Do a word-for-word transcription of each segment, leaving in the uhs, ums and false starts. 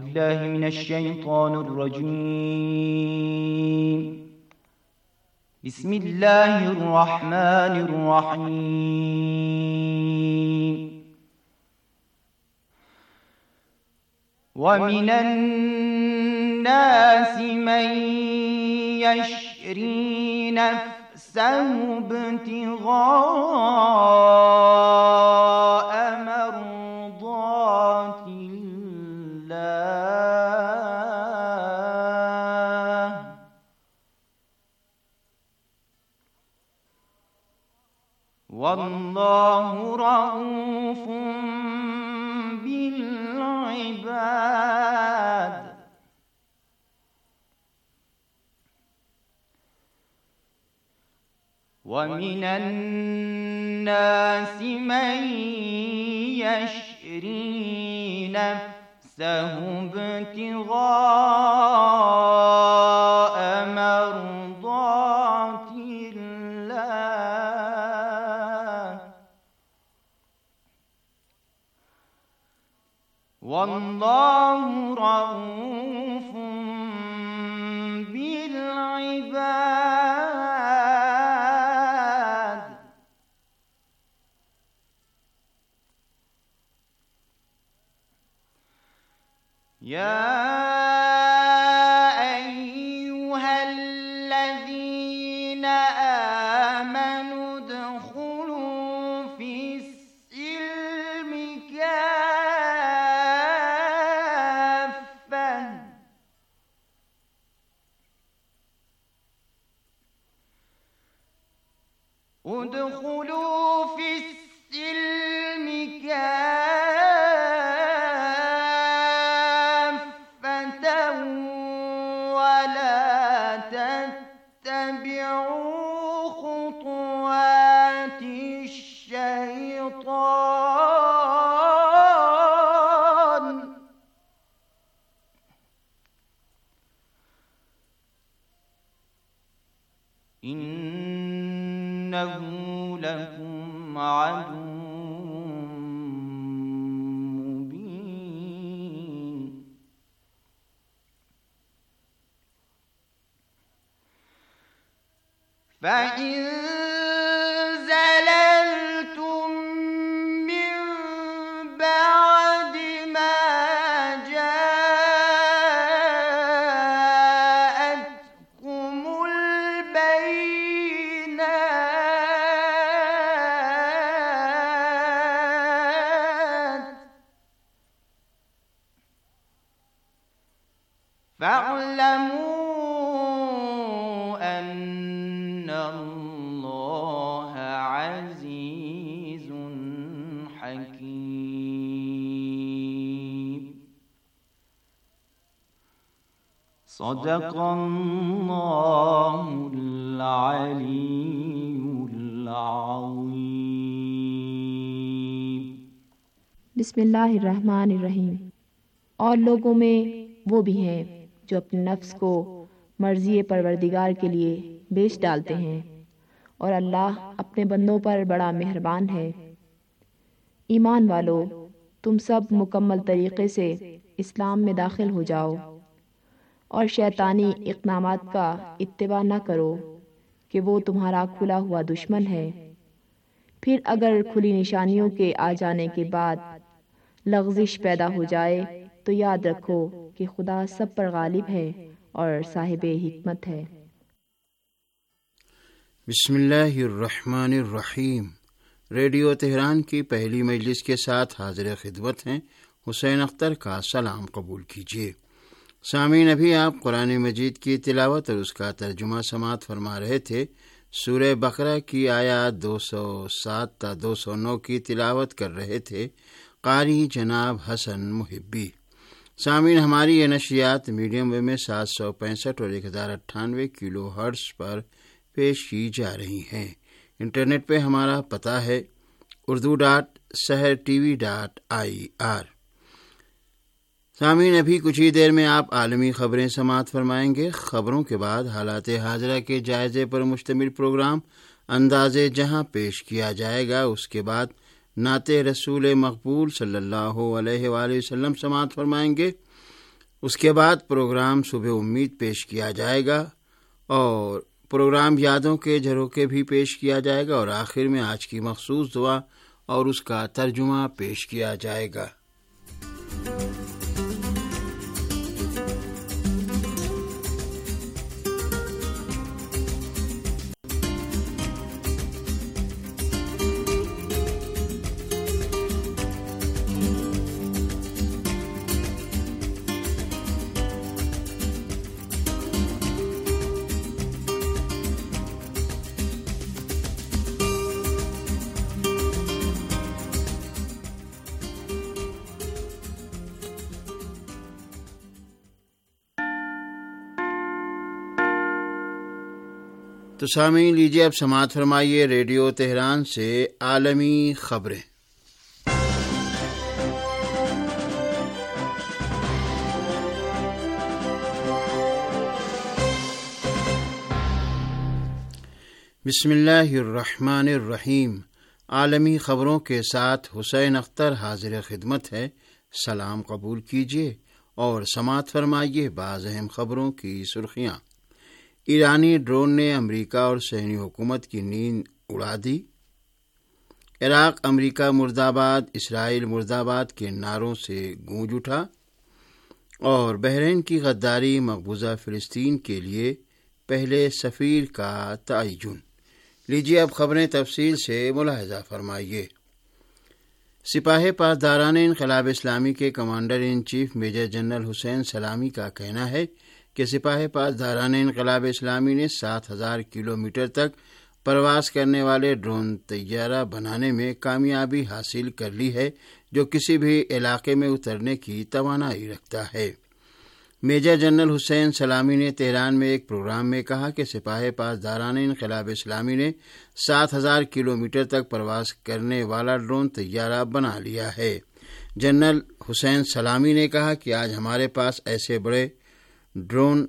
بالله من الشيطان الرجيم. بسم الله الرحمن الرحيم. ومن الناس من يشري نفسه ابتغاء مرضات الله، والله رؤوف بالعباد. ومن الناس من يشري نفسه ابتغاء مرضات الله، والله رؤوف بالعباد. يا أيها الذين آمنوا ادخلوا في السلم كافة ادخلوا في السلم كافة ولا تتبعوا خطوات الشيطان، إنه لكم عدو مبين. فإن زللتم من بعد ما جاءتكم البينات فاعلموا أن الله عزيز حكيم. صدق الله العلي العظيم. बिस्मिल्लाहिर्रहमानिर्रहीम। और लोगों में वो भी हैं जो अपने नफ्स को मर्ज़ी परवरदिगार के लिए बेच डालते हैं, और अल्लाह अपने बंदों पर बड़ा मेहरबान है। ईमान वालों, तुम सब मुकम्मल तरीक़े से इस्लाम में दाखिल हो जाओ और शैतानी इक़दामात का इत्तिबा न करो कि वो तुम्हारा खुला हुआ दुश्मन है। फिर अगर खुली निशानियों के आ जाने के बाद लग़ज़िश पैदा हो जाए तो याद रखो कि खुदा सब पर गालिब है और साहिबे हिकमत है। बिस्मिल्लाहिर्रहमानिर्रहीम। रेडियो तेहरान की पहली मजलिस के साथ हाजिर खिदमत हैं हुसैन अख्तर का सलाम कबूल कीजिए। सामीन, अभी आप कुरान मजीद की तिलावत और उसका तर्जुमा समात फरमा रहे थे। सूरह बकरा की आयत दो सौ सात ता दो सौ नौ की तिलावत कर रहे थे कारी जनाब हसन मुहिब्बी। सामीन, हमारी ये नशियात मीडियम वेव में सात सौ पैंसठ और एक हज़ार अट्ठानवे किलो हर्ट्ज पर पेश की जा रही हैं। इंटरनेट पे हमारा पता है Urdu dot Sahar TV dot I R. सामीन, अभी कुछ ही देर में आप आलमी खबरें समात फरमाएंगे। खबरों के बाद हालात हाजरा के जायजे पर मुश्तमिल प्रोग्राम अंदाज़े जहां पेश किया जाएगा। उसके बाद नाते रसूल मकबूल सल्लल्लाहु अलैहि वसल्लम समात फरमाएंगे। اس کے بعد پروگرام صبح امید پیش کیا جائے گا اور پروگرام یادوں کے جھروکے بھی پیش کیا جائے گا اور آخر میں آج کی مخصوص دعا اور اس کا ترجمہ پیش کیا جائے گا۔ تو سامعین، لیجیے اب سماعت فرمائیے ریڈیو تہران سے عالمی خبریں۔ بسم اللہ الرحمن الرحیم۔ عالمی خبروں کے ساتھ حسین اختر حاضر خدمت ہے۔ سلام قبول کیجیے اور سماعت فرمائیے بعض اہم خبروں کی سرخیاں۔ ایرانی ڈرون نے امریکہ اور صہیونی حکومت کی نیند اڑا دی۔ عراق امریکہ مرد آباد، اسرائیل مرد آباد کے نعروں سے گونج اٹھا، اور بحرین کی غداری، مقبوضہ فلسطین کے لیے پہلے سفیر کا تعین۔ لیجیے اب خبریں تفصیل سے ملاحظہ فرمائیے۔ سپاہ پاسداران انقلاب اسلامی کے commander in chief major general حسین سلامی کا کہنا ہے کہ سپاہ پاسداران انقلاب اسلامی نے سات ہزار کلو میٹر تک پرواز کرنے والے ڈرون طیارہ بنانے میں کامیابی حاصل کر لی ہے، جو کسی بھی علاقے میں اترنے کی توانائی رکھتا ہے۔ میجر جنرل حسین سلامی نے تہران میں ایک پروگرام میں کہا کہ سپاہ پاسداران انقلاب اسلامی نے سات ہزار کلو میٹر تک پرواز کرنے والا ڈرون طیارہ بنا لیا ہے۔ جنرل حسین سلامی نے کہا کہ آج ہمارے پاس ایسے بڑے ڈرون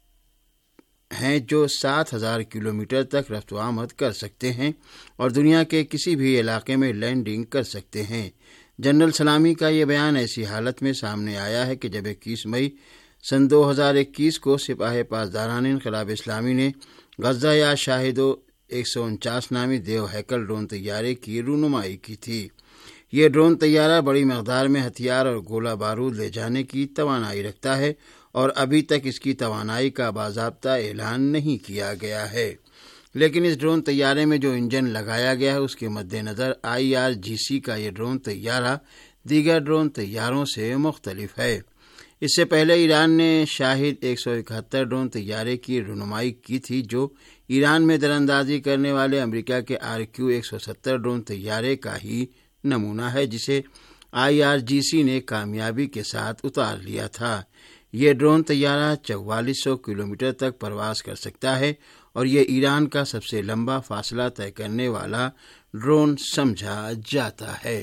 ہیں جو سات ہزار کلو میٹر تک رفت و آمد کر سکتے ہیں اور دنیا کے کسی بھی علاقے میں لینڈنگ کر سکتے ہیں۔ جنرل سلامی کا یہ بیان ایسی حالت میں سامنے آیا ہے کہ جب اکیس مئی سن دو ہزار اکیس کو سپاہ پاسداران انقلاب اسلامی نے غزہ یا شاہدو ایک سو انچاس نامی دیو ہیکل ڈرون طیارے کی رونمائی کی تھی۔ یہ ڈرون طیارہ بڑی مقدار میں ہتھیار اور گولہ بارود لے جانے کی توانائی رکھتا ہے اور ابھی تک اس کی توانائی کا باضابطہ اعلان نہیں کیا گیا ہے، لیکن اس ڈرون طیارے میں جو انجن لگایا گیا ہے اس کے مد نظر آئی آر جی سی کا یہ ڈرون طیارہ دیگر ڈرون طیاروں سے مختلف ہے۔ اس سے پہلے ایران نے شاہد ایک سو اکہتر ڈرون طیارے کی رونمائی کی تھی، جو ایران میں دراندازی کرنے والے امریکہ کے آر کیو ایک سو ستر ڈرون طیارے کا ہی نمونہ ہے، جسے آئی آر جی سی نے کامیابی کے ساتھ اتار لیا تھا۔ یہ ڈرون طیارہ چوالیس سو کلو میٹر تک پرواز کر سکتا ہے اور یہ ایران کا سب سے لمبا فاصلہ طے کرنے والا ڈرون سمجھا جاتا ہے۔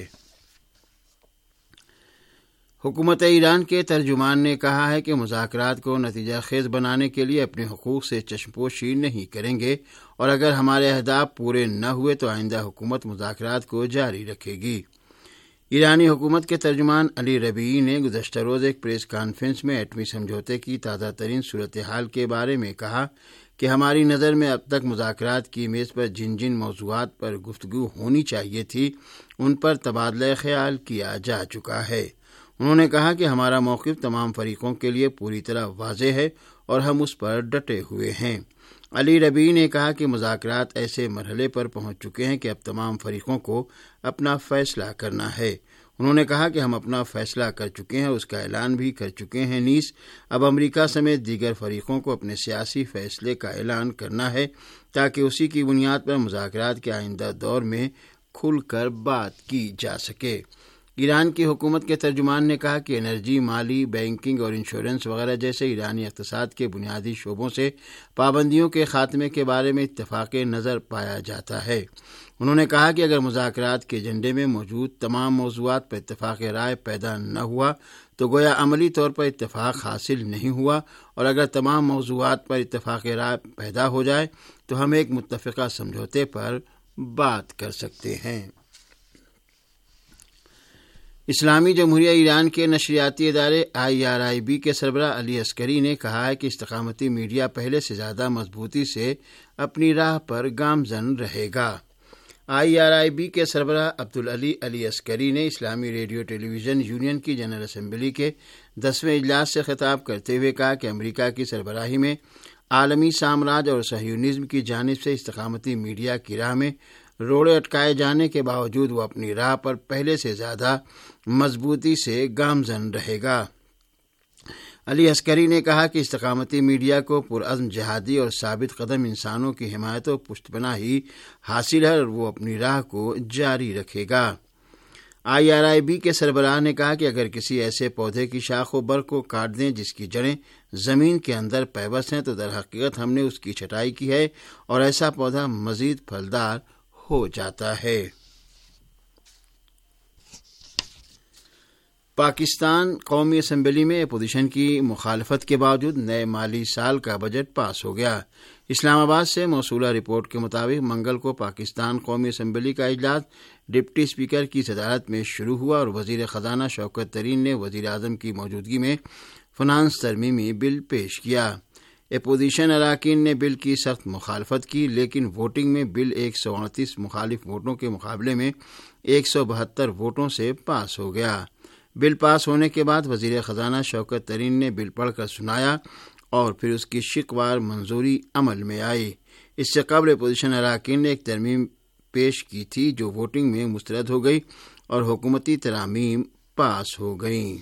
حکومت ایران کے ترجمان نے کہا ہے کہ مذاکرات کو نتیجہ خیز بنانے کے لیے اپنے حقوق سے چشم پوشی نہیں کریں گے، اور اگر ہمارے اہداف پورے نہ ہوئے تو آئندہ حکومت مذاکرات کو جاری رکھے گی۔ ایرانی حکومت کے ترجمان علی ربیعی نے گزشتہ روز ایک پریس کانفرنس میں ایٹمی سمجھوتے کی تازہ ترین صورتحال کے بارے میں کہا کہ ہماری نظر میں اب تک مذاکرات کی میز پر جن جن موضوعات پر گفتگو ہونی چاہیے تھی ان پر تبادلہ خیال کیا جا چکا ہے۔ انہوں نے کہا کہ ہمارا موقف تمام فریقوں کے لیے پوری طرح واضح ہے اور ہم اس پر ڈٹے ہوئے ہیں۔ علی ربیعی نے کہا کہ مذاکرات ایسے مرحلے پر پہنچ چکے ہیں کہ اب تمام فریقوں کو اپنا فیصلہ کرنا ہے۔ انہوں نے کہا کہ ہم اپنا فیصلہ کر چکے ہیں، اس کا اعلان بھی کر چکے ہیں، نیز اب امریکہ سمیت دیگر فریقوں کو اپنے سیاسی فیصلے کا اعلان کرنا ہے تاکہ اسی کی بنیاد پر مذاکرات کے آئندہ دور میں کھل کر بات کی جا سکے۔ ایران کی حکومت کے ترجمان نے کہا کہ انرجی، مالی، بینکنگ اور انشورنس وغیرہ جیسے ایرانی اقتصاد کے بنیادی شعبوں سے پابندیوں کے خاتمے کے بارے میں اتفاق نظر پایا جاتا ہے۔ انہوں نے کہا کہ اگر مذاکرات کے ایجنڈے میں موجود تمام موضوعات پر اتفاق رائے پیدا نہ ہوا تو گویا عملی طور پر اتفاق حاصل نہیں ہوا، اور اگر تمام موضوعات پر اتفاق رائے پیدا ہو جائے تو ہم ایک متفقہ سمجھوتے پر بات کر سکتے ہیں۔ اسلامی جمہوریہ ایران کے نشریاتی ادارے آئی آر آئی بی کے سربراہ علی عسکری نے کہا ہے کہ استقامتی میڈیا پہلے سے زیادہ مضبوطی سے اپنی راہ پر گامزن رہے گا۔ آئی آر آئی بی کے سربراہ عبدالعلی علی عسکری نے اسلامی ریڈیو ٹیلی ویژن یونین کی جنرل اسمبلی کے دسویں اجلاس سے خطاب کرتے ہوئے کہا کہ امریکہ کی سربراہی میں عالمی سامراج اور صہیونزم کی جانب سے استقامتی میڈیا کی راہ میں روڑے اٹکائے جانے کے باوجود وہ اپنی راہ پر پہلے سے زیادہ مضبوطی سے گامزن رہے گا۔ علی عسکری نے کہا کہ استقامتی میڈیا کو پرعزم جہادی اور ثابت قدم انسانوں کی حمایت و پشت پناہی حاصل ہے اور وہ اپنی راہ کو جاری رکھے گا۔ آئی آر آئی بی کے سربراہ نے کہا کہ اگر کسی ایسے پودے کی شاخ و بر کو کاٹ دیں جس کی جڑیں زمین کے اندر پیوست ہیں تو در حقیقت ہم نے اس کی چھٹائی کی ہے اور ایسا پودا مزید پھلدار ہو جاتا ہے۔ پاکستان قومی اسمبلی میں اپوزیشن کی مخالفت کے باوجود نئے مالی سال کا بجٹ پاس ہو گیا۔ اسلام آباد سے موصولہ رپورٹ کے مطابق منگل کو پاکستان قومی اسمبلی کا اجلاس ڈپٹی اسپیکر کی صدارت میں شروع ہوا اور وزیر خزانہ شوکت ترین نے وزیر اعظم کی موجودگی میں فنانس ترمیمی بل پیش کیا۔ اپوزیشن اراکین نے بل کی سخت مخالفت کی، لیکن ووٹنگ میں بل ایک سو اڑتیس مخالف ووٹوں کے مقابلے میں ایک سو بہتر ووٹوں سے پاس ہو گیا۔ بل پاس ہونے کے بعد وزیر خزانہ شوکت ترین نے بل پڑھ کر سنایا اور پھر اس کی شکوار منظوری عمل میں آئی۔ اس سے قبل اپوزیشن اراکین نے ایک ترمیم پیش کی تھی جو ووٹنگ میں مسترد ہو گئی اور حکومتی ترامیم پاس ہو گئیں۔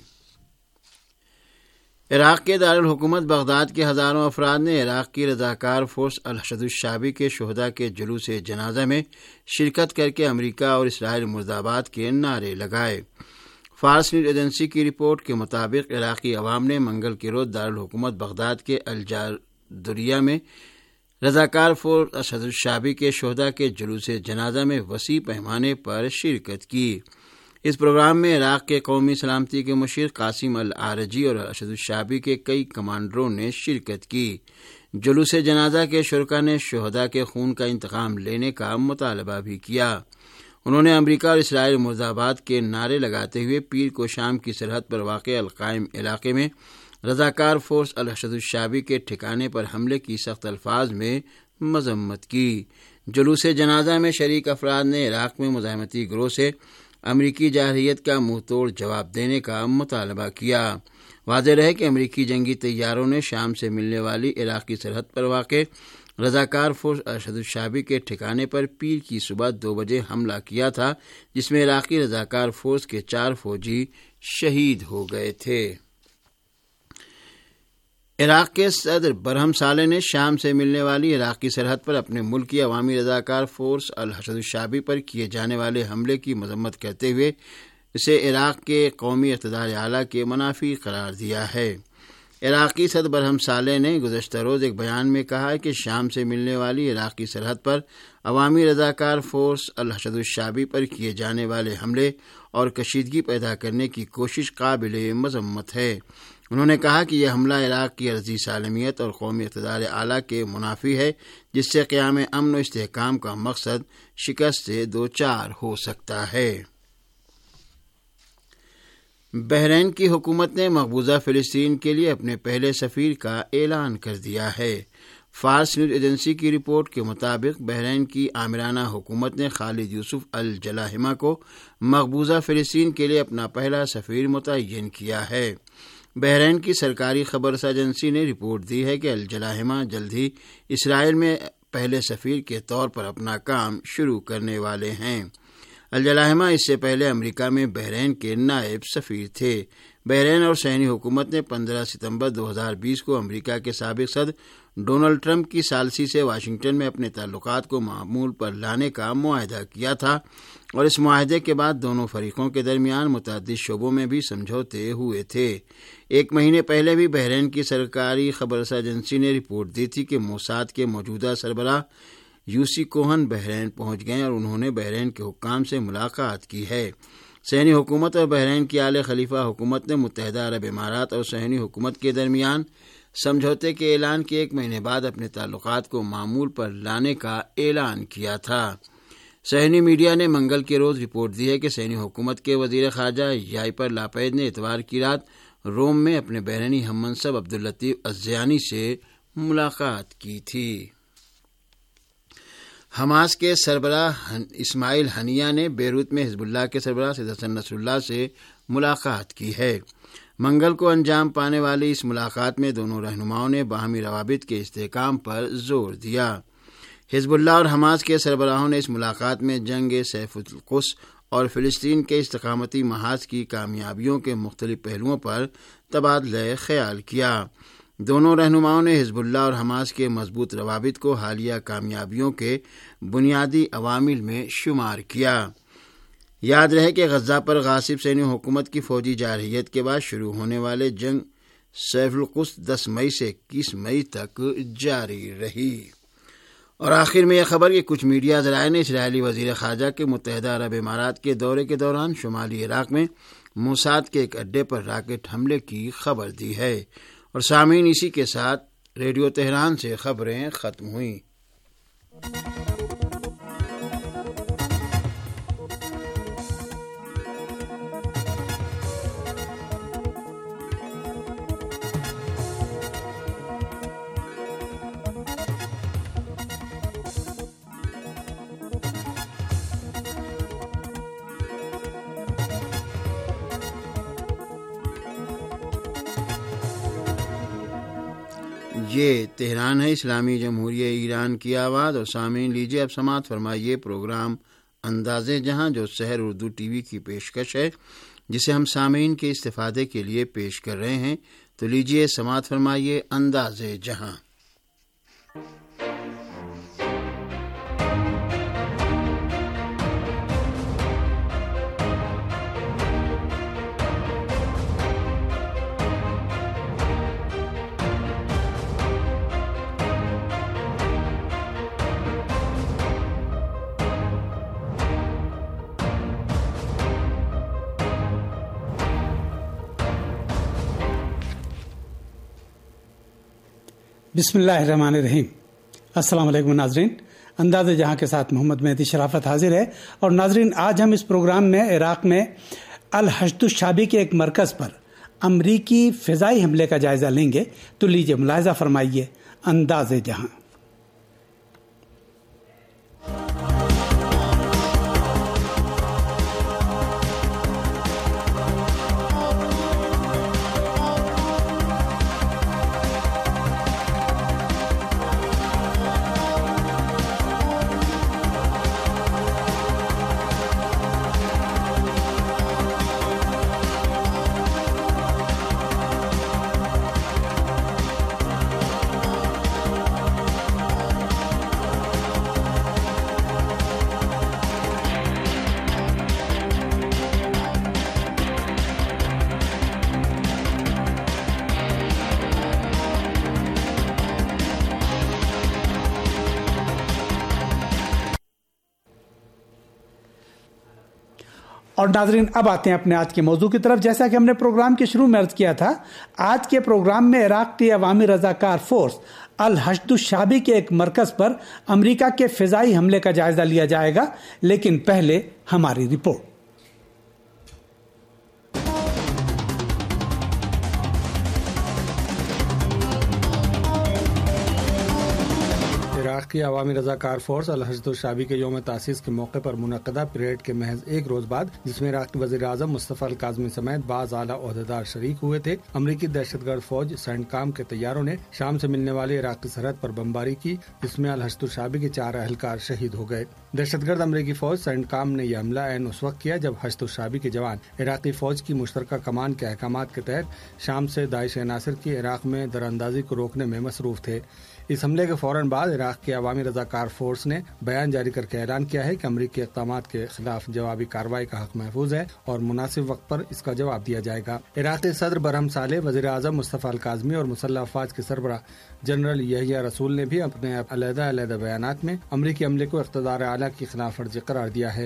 عراق کے دارالحکومت بغداد کے ہزاروں افراد نے عراق کی رضاکار فورس الحشد الشعبی کے شہداء کے جلوس جنازہ میں شرکت کر کے امریکہ اور اسرائیل مرد آباد کے نعرے لگائے۔ فارس نیوز ایجنسی کی رپورٹ کے مطابق عراقی عوام نے منگل کے روز دارالحکومت بغداد کے الجاردریہ میں رضاکار فورس الحشد الشعبی کے شہداء کے جلوس جنازہ میں وسیع پیمانے پر شرکت کی۔ اس پروگرام میں عراق کے قومی سلامتی کے مشیر قاسم العارجی اور الحشد الشعبی کے کئی کمانڈروں نے شرکت کی۔ جلوس جنازہ کے شرکاء نے شہداء کے خون کا انتقام لینے کا مطالبہ بھی کیا۔ انہوں نے امریکہ اور اسرائیل مرد آباد کے نعرے لگاتے ہوئے پیر کو شام کی سرحد پر واقع القائم علاقے میں رضاکار فورس الحشد الشعبی کے ٹھکانے پر حملے کی سخت الفاظ میں مذمت کی۔ جلوس جنازہ میں شریک افراد نے عراق میں مزاحمتی گروہ سے امریکی جارحیت کا منہ توڑ جواب دینے کا مطالبہ کیا۔ واضح رہے کہ امریکی جنگی طیاروں نے شام سے ملنے والی عراقی سرحد پر واقع رضاکار فورس الحشد الشعبی کے ٹھکانے پر پیر کی صبح دو بجے حملہ کیا تھا، جس میں عراقی رضاکار فورس کے چار فوجی شہید ہو گئے تھے۔ عراق کے صدر برہم صالح نے شام سے ملنے والی عراقی سرحد پر اپنے ملک کی عوامی رضاکار فورس الحشد الشعبی پر کیے جانے والے حملے کی مذمت کرتے ہوئے اسے عراق کے قومی اقتدار اعلیٰ کے منافی قرار دیا ہے۔ عراقی صدر برہم صالح نے گزشتہ روز ایک بیان میں کہا کہ شام سے ملنے والی عراقی سرحد پر عوامی رضاکار فورس الحشد الشعبی پر کیے جانے والے حملے اور کشیدگی پیدا کرنے کی کوشش قابل مذمت ہے۔ انہوں نے کہا کہ یہ حملہ عراق کی عرضی سالمیت اور قومی اقتدار اعلیٰ کے منافی ہے، جس سے قیام امن و استحکام کا مقصد شکست سے دوچار ہو سکتا ہے۔ بحرین کی حکومت نے مقبوضہ فلسطین کے لیے اپنے پہلے سفیر کا اعلان کر دیا ہے۔ فارس نیوز ایجنسی کی رپورٹ کے مطابق بحرین کی آمرانہ حکومت نے خالد یوسف الجلاہمہ کو مقبوضہ فلسطین کے لیے اپنا پہلا سفیر متعین کیا ہے۔ بحرین کی سرکاری خبررساں ایجنسی نے رپورٹ دی ہے کہ الجلاہمہ جلد ہی اسرائیل میں پہلے سفیر کے طور پر اپنا کام شروع کرنے والے ہیں۔ الجلاہمہ اس سے پہلے امریکہ میں بحرین کے نائب سفیر تھے۔ بحرین اور صہیونی حکومت نے پندرہ ستمبر دو ہزار بیس کو امریکہ کے سابق صدر ڈونلڈ ٹرمپ کی ثالثی سے واشنگٹن میں اپنے تعلقات کو معمول پر لانے کا معاہدہ کیا تھا اور اس معاہدے کے بعد دونوں فریقوں کے درمیان متعدد شعبوں میں بھی سمجھوتے ہوئے تھے۔ ایک مہینے پہلے بھی بحرین کی سرکاری خبررساں ایجنسی نے رپورٹ دی تھی کہ موساد کے موجودہ سربراہ یوسی کوہن بحرین پہنچ گئے اور انہوں نے بحرین کے حکام سے ملاقات کی ہے۔ صہیونی حکومت اور بحرین کی آل خلیفہ حکومت نے متحدہ عرب امارات اور صہیونی حکومت کے درمیان سمجھوتے کے اعلان کے ایک مہینے بعد اپنے تعلقات کو معمول پر لانے کا اعلان کیا تھا۔ صہیونی میڈیا نے منگل کے روز رپورٹ دی ہے کہ صہیونی حکومت کے وزیر خارجہ یائپر لاپید نے اتوار کی رات روم میں اپنے بحرینی ہم منصب عبداللطیف الزیانی سے ملاقات کی تھی۔ حماس کے سربراہ اسماعیل ہنیہ نے بیروت میں حزب اللہ کے سربراہ سید حسن نصر اللہ سے ملاقات کی ہے۔ منگل کو انجام پانے والی اس ملاقات میں دونوں رہنماؤں نے باہمی روابط کے استحکام پر زور دیا۔ حزب اللہ اور حماس کے سربراہوں نے اس ملاقات میں جنگ سیف القدس اور فلسطین کے استقامتی محاذ کی کامیابیوں کے مختلف پہلوؤں پر تبادلہ خیال کیا۔ دونوں رہنماؤں نے حزب اللہ اور حماس کے مضبوط روابط کو حالیہ کامیابیوں کے بنیادی عوامل میں شمار کیا۔ یاد رہے کہ غزہ پر غاصب صہیونی حکومت کی فوجی جارحیت کے بعد شروع ہونے والے جنگ سیف القدس دس مئی سے اکیس مئی تک جاری رہی۔ اور آخر میں یہ خبر کہ کچھ میڈیا ذرائع نے اسرائیلی وزیر خارجہ کے متحدہ عرب امارات کے دورے کے دوران شمالی عراق میں موساد کے ایک اڈے پر راکٹ حملے کی خبر دی ہے۔ اور سامعین، اسی کے ساتھ ریڈیو تہران سے خبریں ختم ہوئیں۔ یہ تہران ہے، اسلامی جمہوریہ ایران کی آواز۔ اور سامعین، لیجیے اب سماعت فرمائیے پروگرام انداز جہاں، جو سحر اردو ٹی وی کی پیشکش ہے، جسے ہم سامعین کے استفادے کے لیے پیش کر رہے ہیں۔ تو لیجیے سماعت فرمائیے انداز جہاں۔ بسم اللہ الرحمن الرحیم۔ السلام علیکم ناظرین، انداز جہاں کے ساتھ محمد مہدی شرافت حاضر ہے۔ اور ناظرین، آج ہم اس پروگرام میں عراق میں الحشد الشعبی کے ایک مرکز پر امریکی فضائی حملے کا جائزہ لیں گے۔ تو لیجیے ملاحظہ فرمائیے انداز جہاں۔ اور ناظرین، اب آتے ہیں اپنے آج کے موضوع کی طرف۔ جیسا کہ ہم نے پروگرام کے شروع میں عرض کیا تھا، آج کے پروگرام میں عراق کی عوامی رضاکار فورس الحشد الشعبی کے ایک مرکز پر امریکہ کے فضائی حملے کا جائزہ لیا جائے گا، لیکن پہلے ہماری رپورٹ۔ عراق کی عوامی رضاکار فورس الحشد الشعبی کے یوم تاسیس کے موقع پر منعقدہ پریڈ کے محض ایک روز بعد، جس میں عراق کے وزیر اعظم مصطفیٰ الکاظمی سمیت بعض اعلیٰ عہدیدار شریک ہوئے تھے، امریکی دہشت گرد فوج سینڈ کام کے طیاروں نے شام سے ملنے والی عراقی سرحد پر بمباری کی، جس میں الحشد الشعبی کے چار اہلکار شہید ہو گئے۔ دہشت گرد امریکی فوج سینڈ کام نے یہ حملہ عین اس وقت کیا جب حشد الشعبی کے جوان عراقی فوج کی مشترکہ کمان کے احکامات کے تحت شام سے داعش عناصر کی عراق میں دراندازی کو روکنے میں مصروف تھے۔ اس حملے کے فوراً بعد عراق کی عوامی رضاکار فورس نے بیان جاری کر کے اعلان کیا ہے کہ امریکی اقدامات کے خلاف جوابی کارروائی کا حق محفوظ ہے اور مناسب وقت پر اس کا جواب دیا جائے گا۔ عراقی صدر برہم صالح، وزیر اعظم مصطفیٰ الکاظمی اور مسلح افواج کے سربراہ جنرل یحییٰ رسول نے بھی اپنے علیحدہ علیحدہ بیانات میں امریکی عملے کو اقتدار اعلیٰ کی خلاف ورزی قرار دیا ہے۔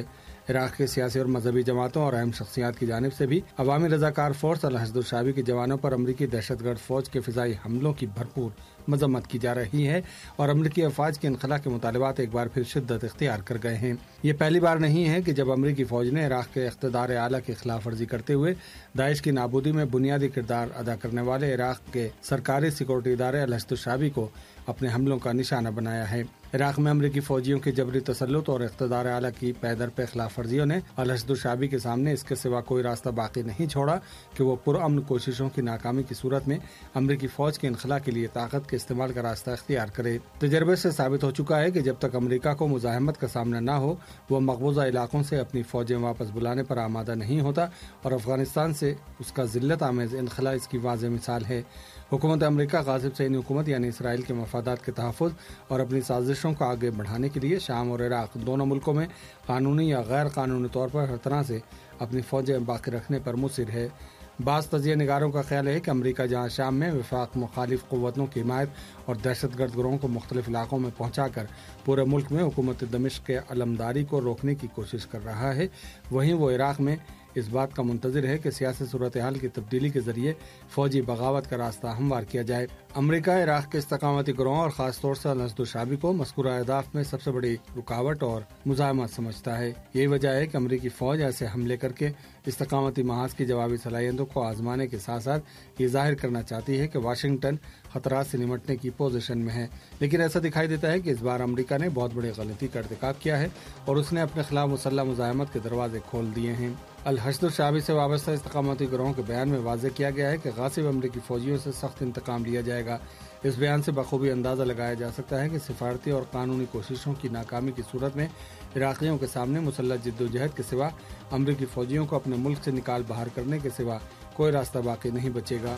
عراق کے سیاسی اور مذہبی جماعتوں اور اہم شخصیات کی جانب سے بھی عوامی رضاکار فورس الحشد الشعبی کے جوانوں پر امریکی دہشت گرد فوج کے فضائی حملوں کی بھرپور مذمت کی جا رہی ہے اور امریکی افواج کے انخلا کے مطالبات ایک بار پھر شدت اختیار کر گئے ہیں۔ یہ پہلی بار نہیں ہے کہ جب امریکی فوج نے عراق کے اقتدار اعلیٰ کی خلاف ورزی کرتے ہوئے داعش کی نابودی میں بنیادی کردار ادا کرنے والے عراق کے سرکاری سیکورٹی ادارے الحشد الشعبی کو اپنے حملوں کا نشانہ بنایا ہے۔ عراق میں امریکی فوجیوں کے جبری تسلط اور اقتدار اعلیٰ کی پے در پے خلاف ورزیوں نے الحشد الشعبی کے سامنے اس کے سوا کوئی راستہ باقی نہیں چھوڑا کہ وہ پرامن کوششوں کی ناکامی کی صورت میں امریکی فوج کے انخلا کے لیے طاقت کے استعمال کا راستہ اختیار کرے۔ تجربے سے ثابت ہو چکا ہے کہ جب تک امریکہ کو مزاحمت کا سامنا نہ ہو وہ مقبوضہ علاقوں سے اپنی فوجیں واپس بلانے پر آمادہ نہیں ہوتا، اور افغانستان سے اس کا ذلت آمیز انخلا اس کی واضح مثال ہے۔ حکومت امریکہ غاصب صہیونی حکومت یعنی اسرائیل کے مفادات کے تحفظ اور اپنی سازشوں کو آگے بڑھانے کے لیے شام اور عراق دونوں ملکوں میں قانونی یا غیر قانونی طور پر ہر طرح سے اپنی فوجیں باقی رکھنے پر مصر ہے۔ بعض تجزیہ نگاروں کا خیال ہے کہ امریکہ جہاں شام میں وفاق مخالف قوتوں کی حمایت اور دہشت گرد گروہوں کو مختلف علاقوں میں پہنچا کر پورے ملک میں حکومت دمشق کے علمداری کو روکنے کی کوشش کر رہا ہے، وہیں وہ عراق میں اس بات کا منتظر ہے کہ سیاسی صورتحال کی تبدیلی کے ذریعے فوجی بغاوت کا راستہ ہموار کیا جائے۔ امریکہ عراق کے استقامتی گروہوں اور خاص طور سے الحشد الشعبی کو مذکورہ اہداف میں سب سے بڑی رکاوٹ اور مزاحمت سمجھتا ہے۔ یہی وجہ ہے کہ امریکی فوج ایسے حملے کر کے استقامتی محاذ کی جوابی صلاحیتوں کو آزمانے کے ساتھ ساتھ یہ ظاہر کرنا چاہتی ہے کہ واشنگٹن خطرات سے نمٹنے کی پوزیشن میں ہے، لیکن ایسا دکھائی دیتا ہے کہ اس بار امریکہ نے بہت بڑی غلطی کا ارتکاب کیا ہے اور اس نے اپنے خلاف مسلح مزاحمت کے دروازے کھول دیے ہیں۔ الحشد الشعبی سے وابستہ استقامتی گروہوں کے بیان میں واضح کیا گیا ہے کہ غاصب امریکی فوجیوں سے سخت انتقام لیا جائے گا۔ اس بیان سے بخوبی اندازہ لگایا جا سکتا ہے کہ سفارتی اور قانونی کوششوں کی ناکامی کی صورت میں عراقیوں کے سامنے مسلح جد و جہد کے سوا امریکی فوجیوں کو اپنے ملک سے نکال باہر کرنے کے سوا کوئی راستہ باقی نہیں بچے گا۔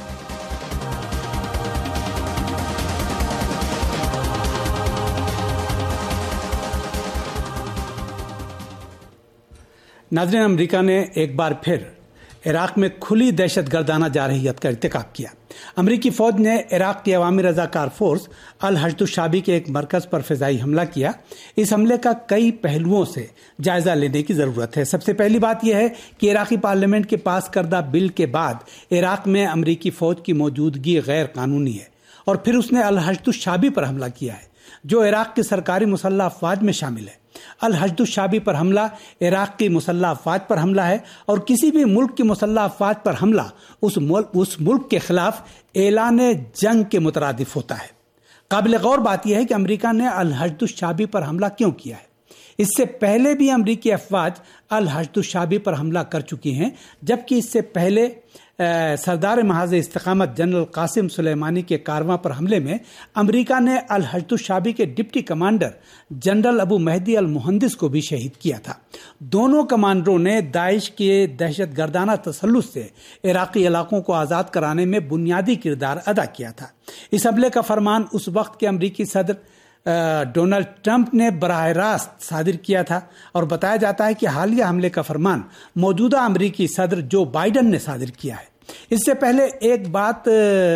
ناظرین، امریکہ نے ایک بار پھر عراق میں کھلی دہشت گردانہ جارحیت کا ارتکاب کیا۔ امریکی فوج نے عراق کی عوامی رضاکار فورس الحشد الشعبی کے ایک مرکز پر فضائی حملہ کیا۔ اس حملے کا کئی پہلوؤں سے جائزہ لینے کی ضرورت ہے۔ سب سے پہلی بات یہ ہے کہ عراقی پارلیمنٹ کے پاس کردہ بل کے بعد عراق میں امریکی فوج کی موجودگی غیر قانونی ہے، اور پھر اس نے الحشد الشعبی پر حملہ کیا ہے جو عراق کی سرکاری مسلح افواج میں شامل ہے۔ الحشد الشعبی پر حملہ عراق کی مسلح افواج پر حملہ ہے، اور کسی بھی ملک کی مسلح افواج پر حملہ اس ملک, اس ملک کے خلاف اعلان جنگ کے مترادف ہوتا ہے۔ قابل غور بات یہ ہے کہ امریکہ نے الحشد الشعبی پر حملہ کیوں کیا ہے۔ اس سے پہلے بھی امریکی افواج الحشد الشعبی پر حملہ کر چکی ہیں، جبکہ اس سے پہلے سردار محاذ استقامت جنرل قاسم سلیمانی کے کارواں پر حملے میں امریکہ نے الحشد الشعبی کے ڈپٹی کمانڈر جنرل ابو مہدی المہندس کو بھی شہید کیا تھا۔ دونوں کمانڈروں نے داعش کے دہشت گردانہ تسلط سے عراقی علاقوں کو آزاد کرانے میں بنیادی کردار ادا کیا تھا۔ اس حملے کا فرمان اس وقت کے امریکی صدر ڈونلڈ ٹرمپ نے براہ راست صادر کیا تھا، اور بتایا جاتا ہے کہ حالیہ حملے کا فرمان موجودہ امریکی صدر جو بائیڈن نے صادر کیا ہے۔ اس سے پہلے ایک بات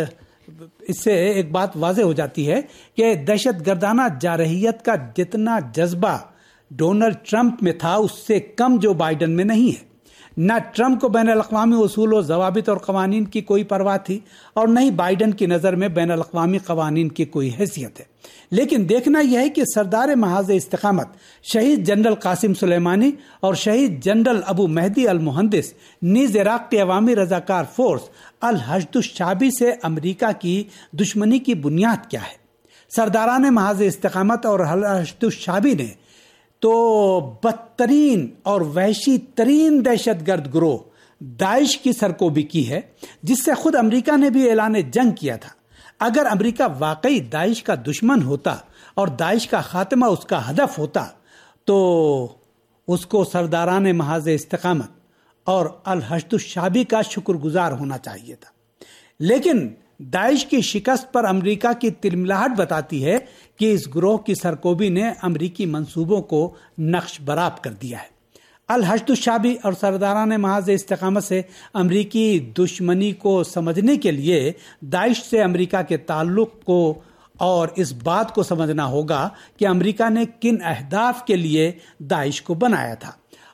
اس سے ایک بات واضح ہو جاتی ہے کہ دہشت گردانہ جارحیت کا جتنا جذبہ ڈونلڈ ٹرمپ میں تھا اس سے کم جو بائیڈن میں نہیں ہے۔ نہ ٹرمپ کو بین الاقوامی اصول و ضوابط اور قوانین کی کوئی پرواہ تھی، اور نہ ہی بائیڈن کی نظر میں بین الاقوامی قوانین کی کوئی حیثیت ہے۔ لیکن دیکھنا یہ ہے کہ سردار محاذ استقامت شہید جنرل قاسم سلیمانی اور شہید جنرل ابو مہدی المہندس نیز عراق کی عوامی رضاکار فورس الحشد الشعبی سے امریکہ کی دشمنی کی بنیاد کیا ہے۔ سرداران محاذ استقامت اور الحشد الشعبی نے تو بدترین اور وحشی ترین دہشت گرد گروہ داعش کی سرکوبی کی ہے، جس سے خود امریکہ نے بھی اعلان جنگ کیا تھا۔ اگر امریکہ واقعی داعش کا دشمن ہوتا اور داعش کا خاتمہ اس کا ہدف ہوتا تو اس کو سرداران محاذ استقامت اور الحشد الشعبی کا شکر گزار ہونا چاہیے تھا۔ لیکن داعش کی شکست پر امریکہ کی تلملاہٹ بتاتی ہے کہ اس گروہ کی سرکوبی نے امریکی منصوبوں کو نقش برآب کر دیا ہے۔ الحشد الشعبی اور سرداران محاذ استقامت سے امریکی دشمنی کو سمجھنے کے لیے داعش سے امریکہ کے تعلق کو اور اس بات کو سمجھنا ہوگا کہ امریکہ نے کن اہداف کے لیے داعش کو بنایا تھا۔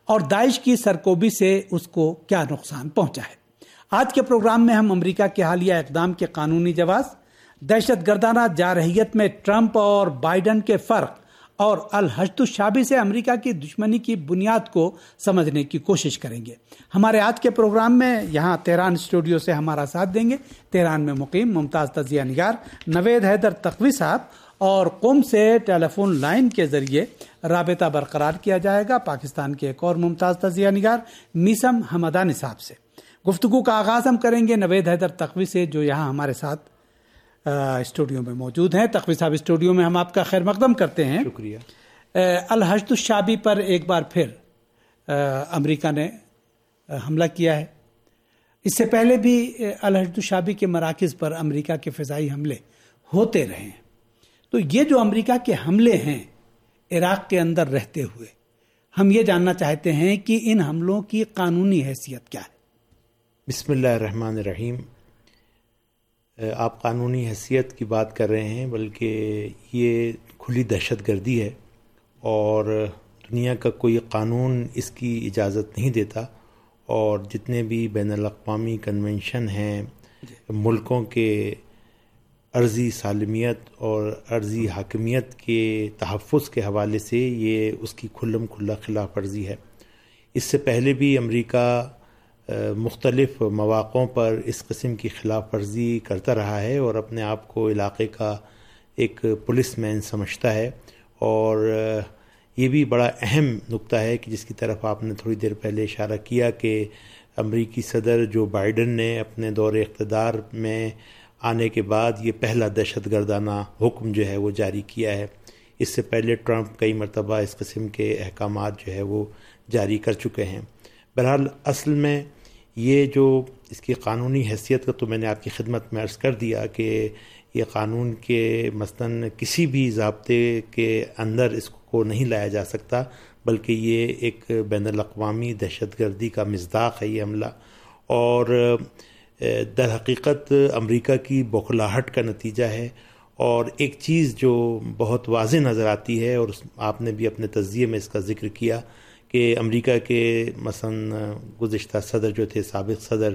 اور داعش کی سرکوبی سے اس کو کیا نقصان پہنچا ہے۔ آج کے پروگرام میں ہم امریکہ کے حالیہ اقدام کے قانونی جواز، دہشت گردانہ جارحیت میں ٹرمپ اور بائیڈن کے فرق اور الحشد الشعبی سے امریکہ کی دشمنی کی بنیاد کو سمجھنے کی کوشش کریں گے۔ ہمارے آج کے پروگرام میں یہاں تہران اسٹوڈیو سے ہمارا ساتھ دیں گے تہران میں مقیم ممتاز تجزیہ نگار نوید حیدر تقوی صاحب، اور قم سے ٹیلی فون لائن کے ذریعے رابطہ برقرار کیا جائے گا پاکستان کے ایک اور ممتاز تجزیہ نگار میسم حمدانی صاحب سے۔ گفتگو کا آغاز ہم کریں گے نوید حیدر تقوی سے، جو یہاں ہمارے ساتھ اسٹوڈیو میں موجود ہیں۔ تقوی صاحب، اسٹوڈیو میں ہم آپ کا خیر مقدم کرتے ہیں۔ شکریہ۔ الحشد الشعبی پر ایک بار پھر امریکہ نے حملہ کیا ہے۔ اس سے پہلے بھی الحشد الشعبی کے مراکز پر امریکہ کے فضائی حملے ہوتے رہے ہیں، تو یہ جو امریکہ کے حملے ہیں عراق کے اندر رہتے ہوئے، ہم یہ جاننا چاہتے ہیں کہ ان حملوں کی قانونی حیثیت کیا ہے؟ بسم اللہ الرحمن الرحیم۔ آپ قانونی حیثیت کی بات کر رہے ہیں، بلکہ یہ کھلی دہشت گردی ہے اور دنیا کا کوئی قانون اس کی اجازت نہیں دیتا، اور جتنے بھی بین الاقوامی کنونشن ہیں ملکوں کے عرضی سالمیت اور عرضی حاکمیت کے تحفظ کے حوالے سے یہ اس کی کھلم کھلا خلاف ورزی ہے۔ اس سے پہلے بھی امریکہ مختلف مواقعوں پر اس قسم کی خلاف ورزی کرتا رہا ہے اور اپنے آپ کو علاقے کا ایک پولیس مین سمجھتا ہے، اور یہ بھی بڑا اہم نقطہ ہے کہ جس کی طرف آپ نے تھوڑی دیر پہلے اشارہ کیا کہ امریکی صدر جو بائیڈن نے اپنے دور اقتدار میں آنے کے بعد یہ پہلا دہشت گردانہ حکم جو ہے وہ جاری کیا ہے۔ اس سے پہلے ٹرمپ کئی مرتبہ اس قسم کے احکامات جو ہے وہ جاری کر چکے ہیں۔ بہرحال اصل میں یہ جو اس کی قانونی حیثیت کا تو میں نے آپ کی خدمت میں عرض کر دیا کہ یہ قانون کے مثلاً کسی بھی ضابطے کے اندر اس کو نہیں لایا جا سکتا، بلکہ یہ ایک بین الاقوامی دہشت گردی کا مصداق ہے یہ حملہ، اور در حقیقت امریکہ کی بوکھلاہٹ کا نتیجہ ہے۔ اور ایک چیز جو بہت واضح نظر آتی ہے، اور آپ نے بھی اپنے تجزیے میں اس کا ذکر کیا، کہ امریکہ کے مثلا گزشتہ صدر جو تھے سابق صدر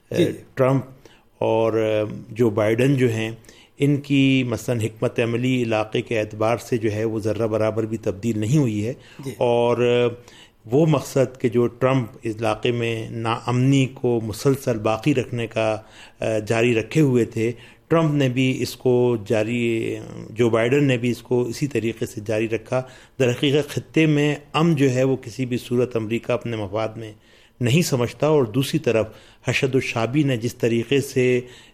ٹرمپ اور جو بائیڈن جو ہیں، ان کی مثلا حکمت عملی علاقے کے اعتبار سے جو ہے وہ ذرہ برابر بھی تبدیل نہیں ہوئی ہے، اور وہ مقصد کہ جو ٹرمپ اس علاقے میں ناامنی کو مسلسل باقی رکھنے کا جاری رکھے ہوئے تھے، ٹرمپ نے بھی اس کو جاری جو بائیڈن نے بھی اس کو اسی طریقے سے جاری رکھا۔ در حقیقت خطے میں امن جو ہے وہ کسی بھی صورت امریکہ اپنے مفاد میں نہیں سمجھتا، اور دوسری طرف حشد الشعبی نے جس طریقے سے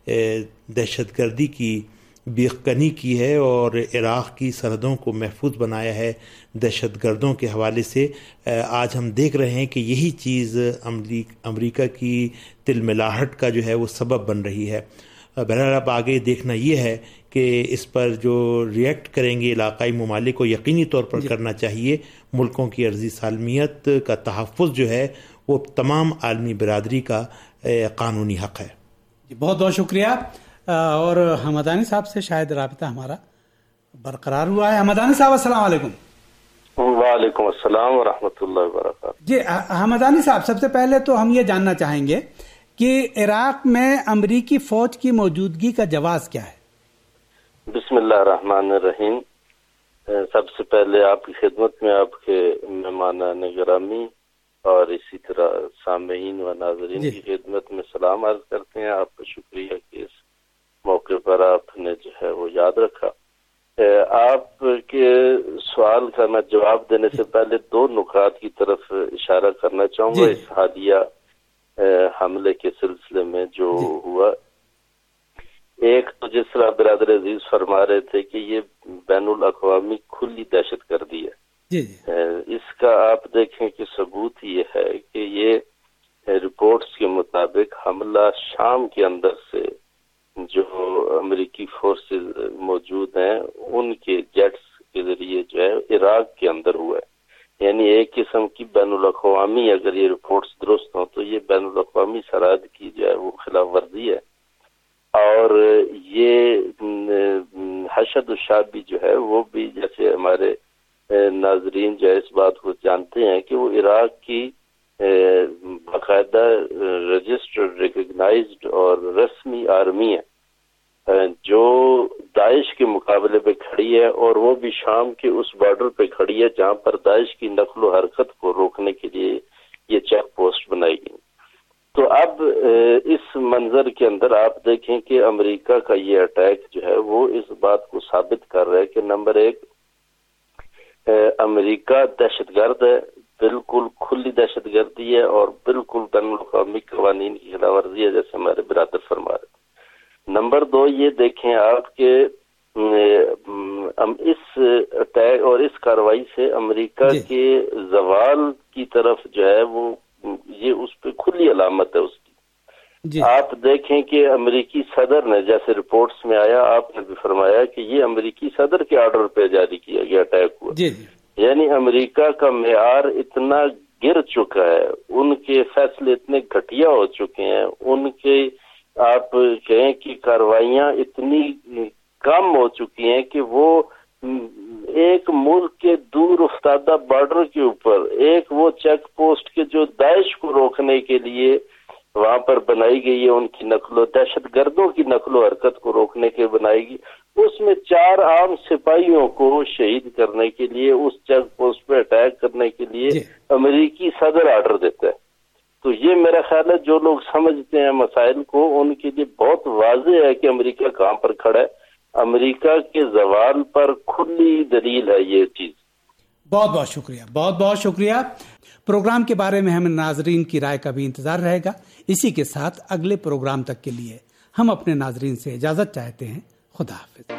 دہشت گردی کی بیخکنی کی ہے اور عراق کی سرحدوں کو محفوظ بنایا ہے دہشت گردوں کے حوالے سے، آج ہم دیکھ رہے ہیں کہ یہی چیز امریکہ کی تلملاہٹ کا جو ہے وہ سبب بن رہی ہے۔ بہرحال اب آگے دیکھنا یہ ہے کہ اس پر جو ریئیکٹ کریں گے علاقائی ممالک کو یقینی طور پر جی. کرنا چاہیے۔ ملکوں کی عرضی سالمیت کا تحفظ جو ہے وہ تمام عالمی برادری کا قانونی حق ہے۔ جی بہت بہت شکریہ، اور حمدانی صاحب سے شاید رابطہ ہمارا برقرار ہوا ہے۔ حمدانی صاحب السلام علیکم۔ وعلیکم السلام ورحمۃ اللہ وبرکاتہ۔ جی حمدانی صاحب، سب سے پہلے تو ہم یہ جاننا چاہیں گے کہ عراق میں امریکی فوج کی موجودگی کا جواز کیا ہے؟ بسم اللہ الرحمن الرحیم۔ سب سے پہلے آپ کی خدمت میں آپ کے مہمانان گرامی اور اسی طرح سامعین و ناظرین جی. کی خدمت میں سلام عرض کرتے ہیں۔ آپ کا شکریہ کہ اس موقع پر آپ نے جو ہے وہ یاد رکھا۔ آپ کے سوال کا میں جواب دینے سے پہلے دو نکات کی طرف اشارہ کرنا چاہوں گا جی. اس حالیہ حملے کے سلسلے میں جو جی. ہوا، ایک تو جس طرح برادر عزیز فرما رہے تھے کہ یہ بین الاقوامی کھلی دہشت گردی ہے جی. اس کا آپ دیکھیں کہ ثبوت یہ ہے کہ یہ رپورٹس کے مطابق حملہ شام کے اندر سے جو امریکی فورسز موجود ہیں ان کے جیٹس کے ذریعے جو ہے عراق کے اندر ہوا ہے۔ یعنی ایک قسم کی بین الاقوامی اگر یہ رپورٹس درست ہوں تو یہ بین الاقوامی سرحد کی جو ہے وہ خلاف ورزی ہے، اور یہ حشد الشعبی جو ہے وہ بھی جیسے ہمارے ناظرین جو ہے اس بات کو جانتے ہیں کہ وہ عراق کی باقاعدہ رجسٹرڈ ریکگنائزڈ اور رسمی آرمی ہے جو داعش کے مقابلے پہ کھڑی ہے، اور وہ بھی شام کے اس بارڈر پہ کھڑی ہے جہاں پر داعش کی نقل و حرکت کو روکنے کے لیے یہ چیک پوسٹ بنائی گئی۔ تو اب اس منظر کے اندر آپ دیکھیں کہ امریکہ کا یہ اٹیک جو ہے وہ اس بات کو ثابت کر رہا ہے کہ نمبر ایک، امریکہ دہشت گرد ہے، بالکل کھلی دہشت گردی ہے اور بالکل بین الاقوامی قوانین کی خلاف ورزی ہے، جیسے ہمارے برادر فرما رہے تھے۔ نمبر دو یہ دیکھیں آپ کہ اس اٹیک اور اس کارروائی سے امریکہ جی. کے زوال کی طرف جو ہے وہ یہ اس پہ کھلی علامت ہے اس کی۔ جی. آپ دیکھیں کہ امریکی صدر نے، جیسے رپورٹس میں آیا، آپ نے بھی فرمایا کہ یہ امریکی صدر کے آرڈر پہ جاری کیا گیا اٹیک ہوا، جی جی یعنی امریکہ کا معیار اتنا گر چکا ہے، ان کے فیصلے اتنے گھٹیا ہو چکے ہیں، ان کے آپ کہیں کہ کارروائیاں اتنی کم ہو چکی ہیں کہ وہ ایک ملک کے دور افتادہ بارڈر کے اوپر ایک وہ چیک پوسٹ کے جو داعش کو روکنے کے لیے وہاں پر بنائی گئی ہے، ان کی نقل و دہشت گردوں کی نقل و حرکت کو روکنے کے بنائی گئی، اس میں چار عام سپاہیوں کو شہید کرنے کے لیے، اس چیک پوسٹ پہ اٹیک کرنے کے لیے جی. امریکی صدر آرڈر دیتا ہے۔ تو یہ میرا خیال ہے جو لوگ سمجھتے ہیں مسائل کو ان کے لیے بہت واضح ہے کہ امریکہ کہاں پر کھڑا ہے۔ امریکہ کے زوال پر کھلی دلیل ہے یہ چیز۔ بہت بہت شکریہ، بہت بہت شکریہ۔ پروگرام کے بارے میں ہمیں ناظرین کی رائے کا بھی انتظار رہے گا۔ اسی کے ساتھ اگلے پروگرام تک کے لیے ہم اپنے ناظرین سے اجازت چاہتے ہیں۔ خدا حافظ۔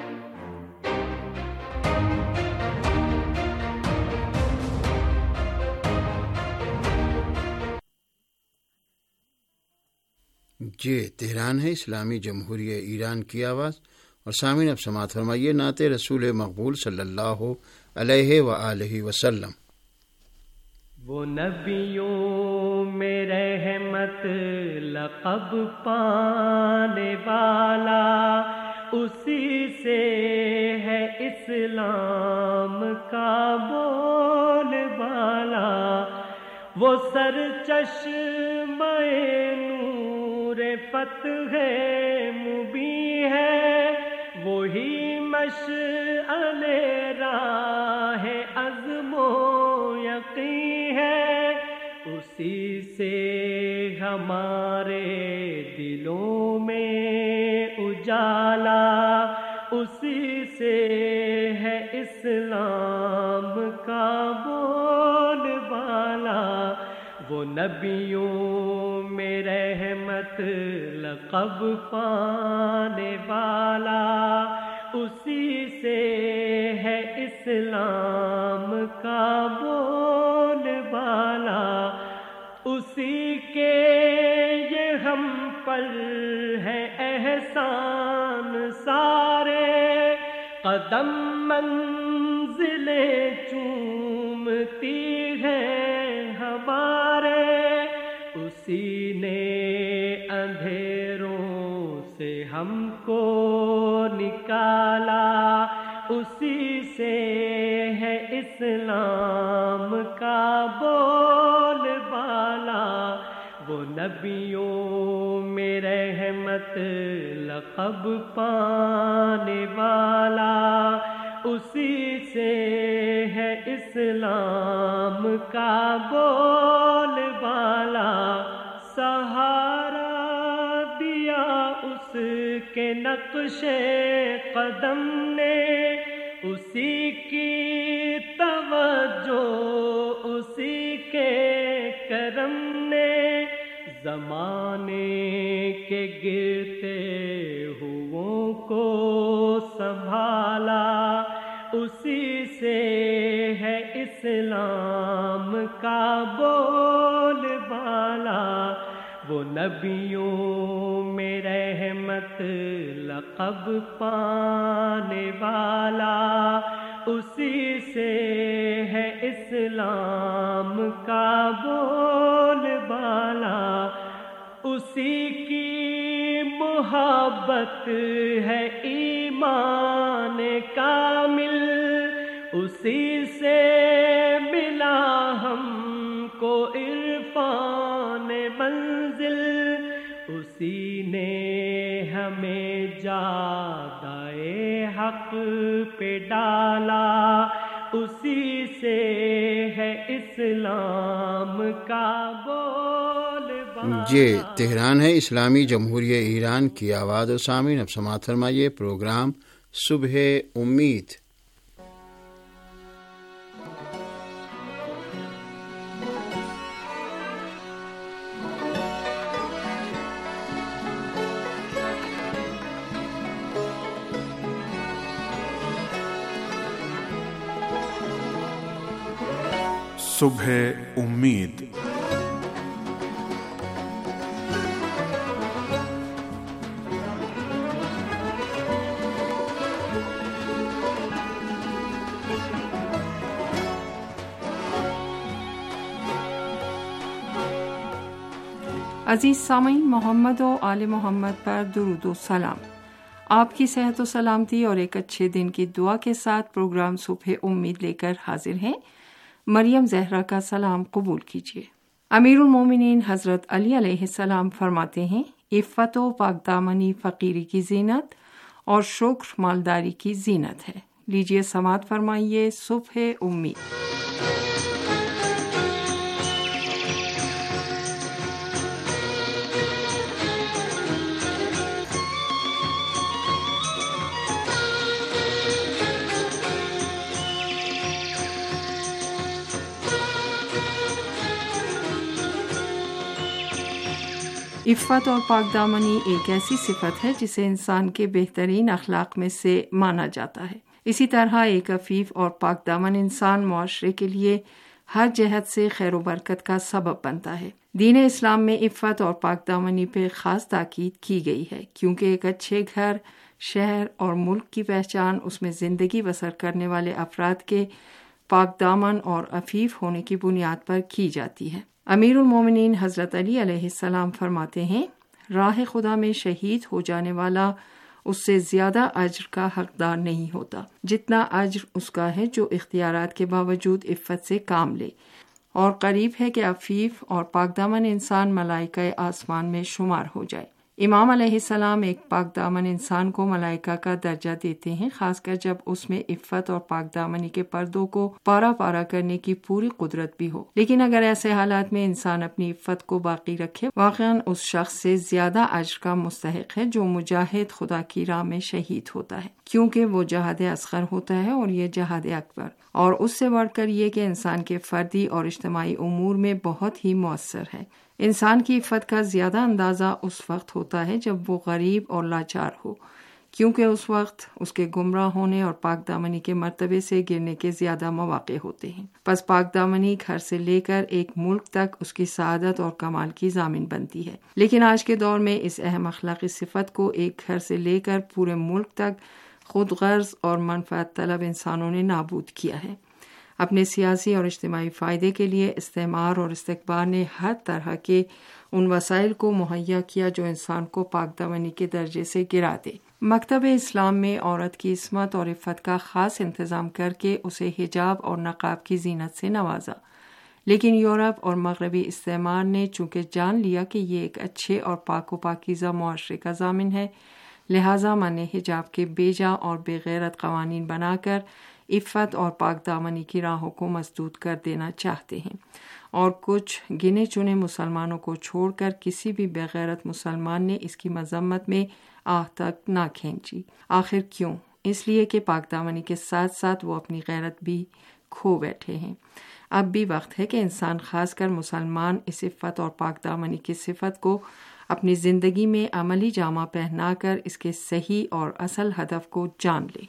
جی، تہران ہے اسلامی جمہوریہ ایران کی آواز، اور سامعین اب سماعت فرمائیے نعت رسول مقبول صلی اللہ علیہ وآلہ وسلم۔ وہ نبیوں میں رحمت لقب پانے والا، اسی سے ہے اسلام کا بول بالا، وہ سر چشمہ نور فتح مبیں ہے، وہی مشعل راہ عزم و یقین ہے، اسی سے ہمارے دلوں میں اجالا، اسی سے ہے اسلام کا بول بالا، وہ نبیوں میں رحمت لقب پانے والا، اسی سے ہے اسلام کا بول بالا، اسی کے یہ ہم پر ہے احسان سارے، قدم منزلیں چومتی ہے ہمارے، اسی نے اندھیروں سے ہم کو نکالا، اسی سے ہے اسلام کا بول بالا، وہ نبیوں میں رحمت لقب پانے والا، اسی سے ہے اسلام کا بول بالا، سہارا دیا اس کے نقش قدم نے، اسی کی توجہ اسی کے کرم نے، زمانے کے گرتے ہوں کو سنبھالا، اسی سے ہے اسلام کا بول بالا، وہ نبیوں میں رحمت لقب پانے والا، اسی سے ہے اسلام کا بول بالا، اسی کی محبت ہے ایمان کامل، اس اسی سے ملا ہم کو عرفان منزل، اسی نے ہمیں جادائے حق پہ ڈالا، اسی سے ہے اسلام کا بول بالا۔ یہ تہران ہے، اسلامی جمہوریہ ایران کی آواز و سامعین، اب سماعت فرمائیے پروگرام صبح امید۔ صبح امید۔ عزیز سامعین، محمد و آل محمد پر درود و سلام۔ آپ کی صحت و سلامتی اور ایک اچھے دن کی دعا کے ساتھ پروگرام صبح امید لے کر حاضر ہیں۔ مریم زہرا کا سلام قبول کیجیے۔ امیر المومنین حضرت علی علیہ السلام فرماتے ہیں، عفت و پاک دامنی فقیری کی زینت اور شکر مالداری کی زینت ہے۔ لیجیے سماعت فرمائیے صبح امید۔ عفت اور پاک دامنی ایک ایسی صفت ہے جسے انسان کے بہترین اخلاق میں سے مانا جاتا ہے۔ اسی طرح ایک عفیف اور پاک دامن انسان معاشرے کے لیے ہر جہت سے خیر و برکت کا سبب بنتا ہے۔ دین اسلام میں عفت اور پاک دامنی پہ خاص تاکید کی گئی ہے، کیونکہ ایک اچھے گھر، شہر اور ملک کی پہچان اس میں زندگی بسر کرنے والے افراد کے پاک دامن اور عفیف ہونے کی بنیاد پر کی جاتی ہے۔ امیر المومنین حضرت علی علیہ السلام فرماتے ہیں، راہ خدا میں شہید ہو جانے والا اس سے زیادہ اجر کا حقدار نہیں ہوتا جتنا اجر اس کا ہے جو اختیارات کے باوجود عفت سے کام لے، اور قریب ہے کہ عفیف اور پاک دامن انسان ملائکہ آسمان میں شمار ہو جائے۔ امام علیہ السلام ایک پاک دامن انسان کو ملائکہ کا درجہ دیتے ہیں، خاص کر جب اس میں عفت اور پاک دامنی کے پردوں کو پارا پارا کرنے کی پوری قدرت بھی ہو۔ لیکن اگر ایسے حالات میں انسان اپنی عفت کو باقی رکھے، واقعاً اس شخص سے زیادہ اجر کا مستحق ہے جو مجاہد خدا کی راہ میں شہید ہوتا ہے، کیونکہ وہ جہاد اصغر ہوتا ہے اور یہ جہاد اکبر، اور اس سے بڑھ کر یہ کہ انسان کے فردی اور اجتماعی امور میں بہت ہی مؤثر ہے۔ انسان کی عفت کا زیادہ اندازہ اس وقت ہوتا ہے جب وہ غریب اور لاچار ہو، کیونکہ اس وقت اس کے گمراہ ہونے اور پاک دامنی کے مرتبے سے گرنے کے زیادہ مواقع ہوتے ہیں۔ پس پاک دامنی گھر سے لے کر ایک ملک تک اس کی سعادت اور کمال کی ضامن بنتی ہے، لیکن آج کے دور میں اس اہم اخلاقی صفت کو ایک گھر سے لے کر پورے ملک تک خود غرض اور منفعت طلب انسانوں نے نابود کیا ہے۔ اپنے سیاسی اور اجتماعی فائدے کے لیے استعمار اور استکبار نے ہر طرح کے ان وسائل کو مہیا کیا جو انسان کو پاک دامنی کے درجے سے گرا دے۔ مکتب اسلام میں عورت کی عصمت اور عفت کا خاص انتظام کر کے اسے حجاب اور نقاب کی زینت سے نوازا، لیکن یورپ اور مغربی استعمار نے چونکہ جان لیا کہ یہ ایک اچھے اور پاک و پاکیزہ معاشرے کا ضامن ہے، لہٰذا منع حجاب کے بیجا اور بے غیرت قوانین بنا کر عفت اور پاک دامنی کی راہوں کو مسدود کر دینا چاہتے ہیں، اور کچھ گنے چنے مسلمانوں کو چھوڑ کر کسی بھی بے غیرت مسلمان نے اس کی مذمت میں آہ تک نہ کھینچی۔ آخر کیوں؟ اس لیے کہ پاک دامنی کے ساتھ ساتھ وہ اپنی غیرت بھی کھو بیٹھے ہیں۔ اب بھی وقت ہے کہ انسان، خاص کر مسلمان، اس عفت اور پاک دامنی کی صفت کو اپنی زندگی میں عملی جامہ پہنا کر اس کے صحیح اور اصل ہدف کو جان لے۔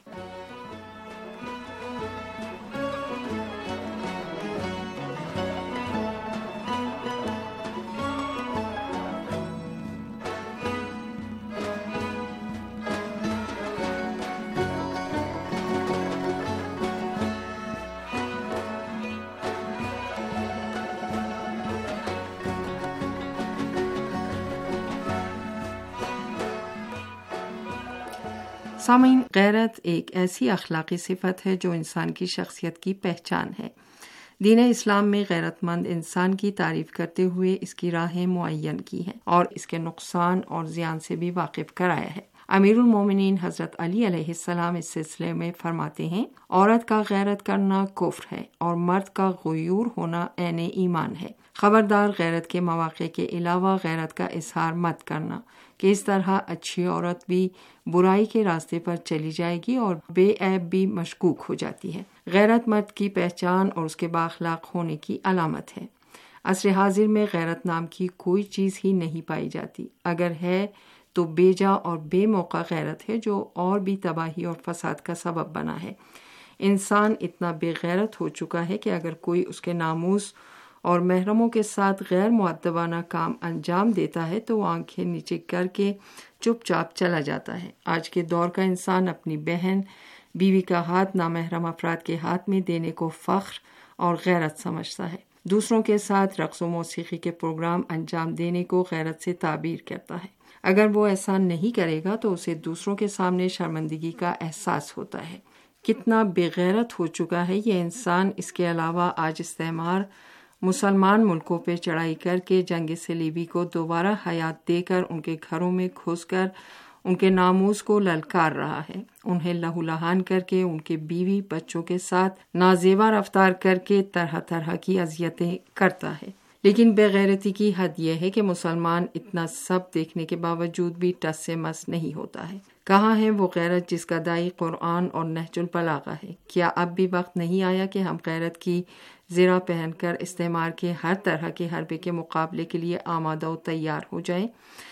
سامعین، غیرت ایک ایسی اخلاقی صفت ہے جو انسان کی شخصیت کی پہچان ہے۔ دین اسلام میں غیرت مند انسان کی تعریف کرتے ہوئے اس کی راہیں معین کی ہیں اور اس کے نقصان اور زیان سے بھی واقف کرایا ہے۔ امیر المومنین حضرت علی علیہ السلام اس سلسلے میں فرماتے ہیں، عورت کا غیرت کرنا کفر ہے اور مرد کا غیور ہونا عین ایمان ہے۔ خبردار، غیرت کے مواقع کے علاوہ غیرت کا اظہار مت کرنا کہ اس طرح اچھی عورت بھی برائی کے راستے پر چلی جائے گی اور بے عیب بھی مشکوک ہو جاتی ہے۔ غیرت مرد کی پہچان اور اس کے بااخلاق ہونے کی علامت ہے۔ عصر حاضر میں غیرت نام کی کوئی چیز ہی نہیں پائی جاتی، اگر ہے تو بے جا اور بے موقع غیرت ہے جو اور بھی تباہی اور فساد کا سبب بنا ہے۔ انسان اتنا بے غیرت ہو چکا ہے کہ اگر کوئی اس کے ناموس اور محرموں کے ساتھ غیر مؤدبانہ کام انجام دیتا ہے تو وہ آنکھیں نیچے کر کے چپ چاپ چلا جاتا ہے۔ آج کے دور کا انسان اپنی بہن بیوی کا ہاتھ نامحرم افراد کے ہاتھ میں دینے کو فخر اور غیرت سمجھتا ہے۔ دوسروں کے ساتھ رقص و موسیقی کے پروگرام انجام دینے کو غیرت سے تعبیر کرتا ہے۔ اگر وہ ایسا نہیں کرے گا تو اسے دوسروں کے سامنے شرمندگی کا احساس ہوتا ہے۔ کتنا بے غیرت ہو چکا ہے یہ انسان۔ اس کے علاوہ آج استعمار مسلمان ملکوں پہ چڑھائی کر کے جنگ صلیبی کو دوبارہ حیات دے کر ان کے گھروں میں گھس کر ان کے ناموس کو للکار رہا ہے، انہیں لہو لہان کر کے ان کے بیوی بچوں کے ساتھ نازیبا رفتار کر کے طرح طرح کی اذیتیں کرتا ہے۔ لیکن بے غیرتی کی حد یہ ہے کہ مسلمان اتنا سب دیکھنے کے باوجود بھی ٹس سے مس نہیں ہوتا ہے۔ کہاں ہے وہ غیرت جس کا داعی قرآن اور نہج البلاغہ ہے؟ کیا اب بھی وقت نہیں آیا کہ ہم غیرت کی زرہ پہن کر استعمار کے ہر طرح کے حربے کے مقابلے کے لیے آمادہ و تیار ہو جائیں؟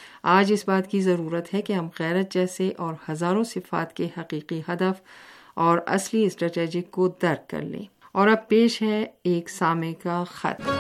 آج اس بات کی ضرورت ہے کہ ہم غیرت جیسے اور ہزاروں صفات کے حقیقی ہدف اور اصلی اسٹریٹجک کو درک کر لیں۔ اور اب پیش ہے ایک سامع کا خط۔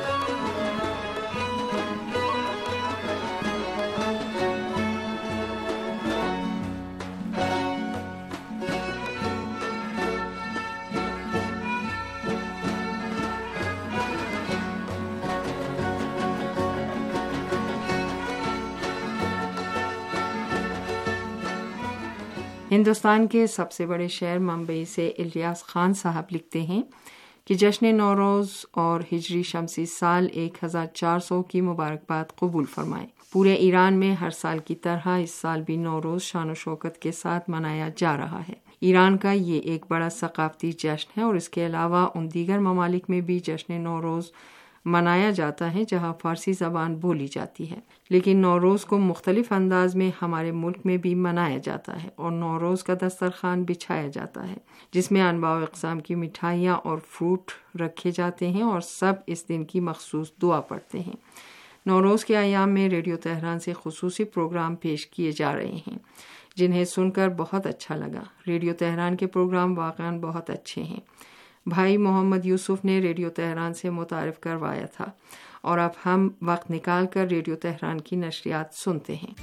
ہندوستان کے سب سے بڑے شہر ممبئی سے الیاس خان صاحب لکھتے ہیں کہ جشن نوروز اور ہجری شمسی سال ایک ہزار چار سو کی مبارکباد قبول فرمائیں۔ پورے ایران میں ہر سال کی طرح اس سال بھی نوروز شان و شوکت کے ساتھ منایا جا رہا ہے۔ ایران کا یہ ایک بڑا ثقافتی جشن ہے اور اس کے علاوہ ان دیگر ممالک میں بھی جشن نوروز منایا جاتا ہے جہاں فارسی زبان بولی جاتی ہے، لیکن نوروز کو مختلف انداز میں ہمارے ملک میں بھی منایا جاتا ہے اور نوروز کا دسترخوان بچھایا جاتا ہے جس میں انواع و اقسام کی مٹھائیاں اور فروٹ رکھے جاتے ہیں اور سب اس دن کی مخصوص دعا پڑھتے ہیں۔ نوروز کے ایام میں ریڈیو تہران سے خصوصی پروگرام پیش کیے جا رہے ہیں جنہیں سن کر بہت اچھا لگا۔ ریڈیو تہران کے پروگرام واقعاً بہت اچھے ہیں۔ بھائی محمد یوسف نے ریڈیو تہران سے متعارف کروایا تھا اور اب ہم وقت نکال کر ریڈیو تہران کی نشریات سنتے ہیں۔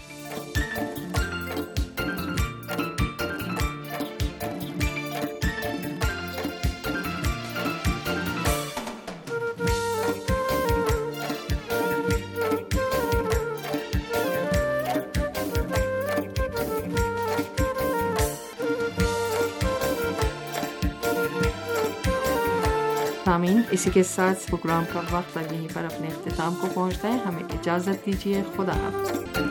سامعین، اسی کے ساتھ پروگرام کا وقت اب یہیں پر اپنے اختتام کو پہنچتا ہے۔ ہمیں اجازت دیجیے، خدا حافظ۔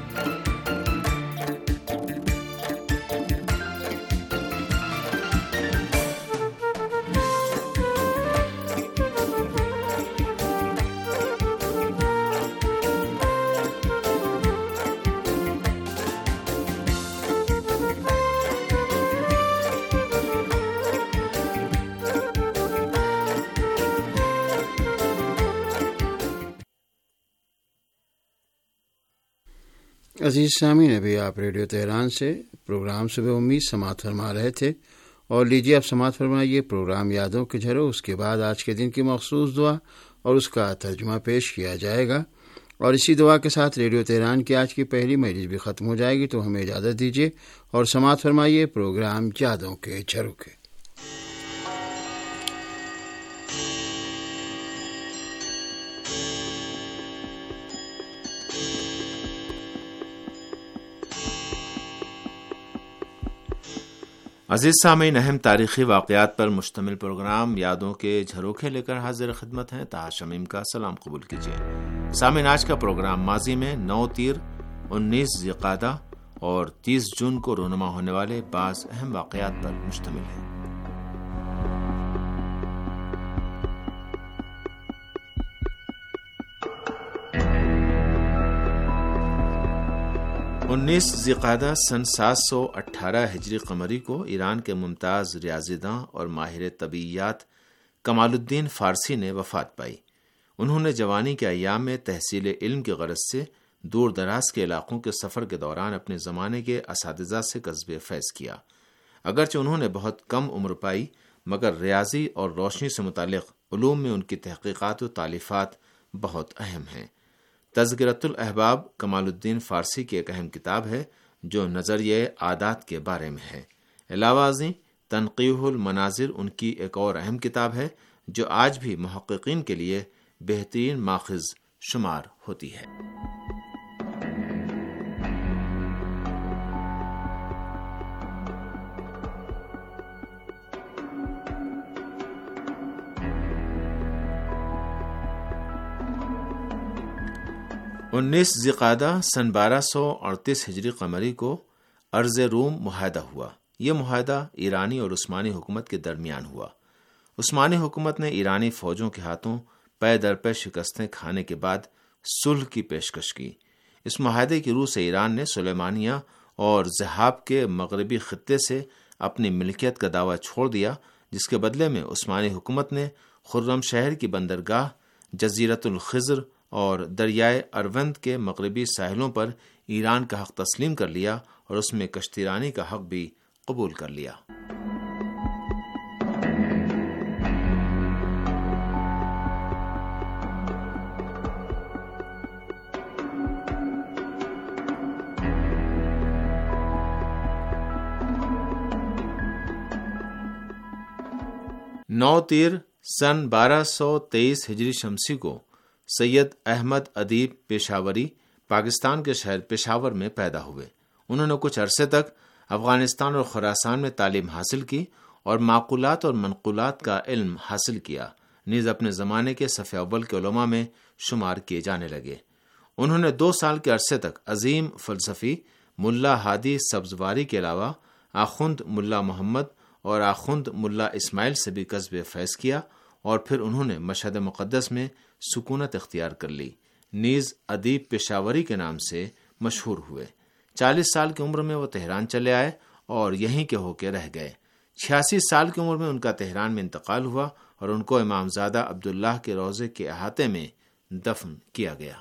عزیز سامعین، ابھی آپ ریڈیو تہران سے پروگرام صبح امید سماعت فرما رہے تھے، اور لیجیے اب سماعت فرمائیے پروگرام یادوں کے جھرو۔ اس کے بعد آج کے دن کی مخصوص دعا اور اس کا ترجمہ پیش کیا جائے گا، اور اسی دعا کے ساتھ ریڈیو تہران کی آج کی پہلی مجلس بھی ختم ہو جائے گی۔ تو ہمیں اجازت دیجیے اور سماعت فرمائیے پروگرام یادوں کے جھرو کے۔ عزیز سامعین، اہم تاریخی واقعات پر مشتمل پروگرام یادوں کے جھروکے لے کر حاضر خدمت ہیں. طاہر شمیم کا سلام قبول کیجیے. سامعین، آج کا پروگرام ماضی میں نو تیر، انیس ذیقعدہ اور تیس جون کو رونما ہونے والے بعض اہم واقعات پر مشتمل ہے. انیس ذیقعدہ سن سات سو اٹھارہ ہجری قمری کو ایران کے ممتاز ریاضی داں اور ماہر طبیعیات کمال الدین فارسی نے وفات پائی. انہوں نے جوانی کے ایام میں تحصیل علم کی غرض سے دور دراز کے علاقوں کے سفر کے دوران اپنے زمانے کے اساتذہ سے کسب فیض کیا. اگرچہ انہوں نے بہت کم عمر پائی، مگر ریاضی اور روشنی سے متعلق علوم میں ان کی تحقیقات و تالیفات بہت اہم ہیں. تذکرۃ الاحباب کمال الدین فارسی کی ایک اہم کتاب ہے جو نظریہ عادات کے بارے میں ہے. علاوہ ازیں تنقیح المناظر ان کی ایک اور اہم کتاب ہے جو آج بھی محققین کے لیے بہترین ماخذ شمار ہوتی ہے. انیس ذیقعدہ سن بارہ سو اڑتیس ہجری قمری کو ارض روم معاہدہ ہوا. یہ معاہدہ ایرانی اور عثمانی حکومت کے درمیان ہوا. عثمانی حکومت نے ایرانی فوجوں کے ہاتھوں پے در پے شکستیں کھانے کے بعد صلح کی پیشکش کی. اس معاہدے کی روح سے ایران نے سلیمانیہ اور ذہاب کے مغربی خطے سے اپنی ملکیت کا دعویٰ چھوڑ دیا، جس کے بدلے میں عثمانی حکومت نے خرم شہر کی بندرگاہ، جزیرۃ الخضر اور دریائے اروند کے مغربی ساحلوں پر ایران کا حق تسلیم کر لیا اور اس میں کشتی رانی کا حق بھی قبول کر لیا. نو تیر سن بارہ سو تیئیس ہجری شمسی کو سید احمد ادیب پیشاوری پاکستان کے شہر پشاور میں پیدا ہوئے. انہوں نے کچھ عرصے تک افغانستان اور خراسان میں تعلیم حاصل کی اور معقولات اور منقولات کا علم حاصل کیا. نیز اپنے زمانے کے صف اول کے علماء میں شمار کیے جانے لگے. انہوں نے دو سال کے عرصے تک عظیم فلسفی ملا ہادی سبزواری کے علاوہ آخوند ملا محمد اور آخوند ملا اسماعیل سے بھی کسب فیض کیا اور پھر انہوں نے مشہد مقدس میں سکونت اختیار کر لی. نیز ادیب پشاوری کے نام سے مشہور ہوئے. چالیس سال کی عمر میں وہ تہران چلے آئے اور یہیں کے ہو کے رہ گئے. چھیاسی سال کی عمر میں ان کا تہران میں انتقال ہوا اور ان کو امامزادہ عبداللہ کے روضے کے احاطے میں دفن کیا گیا.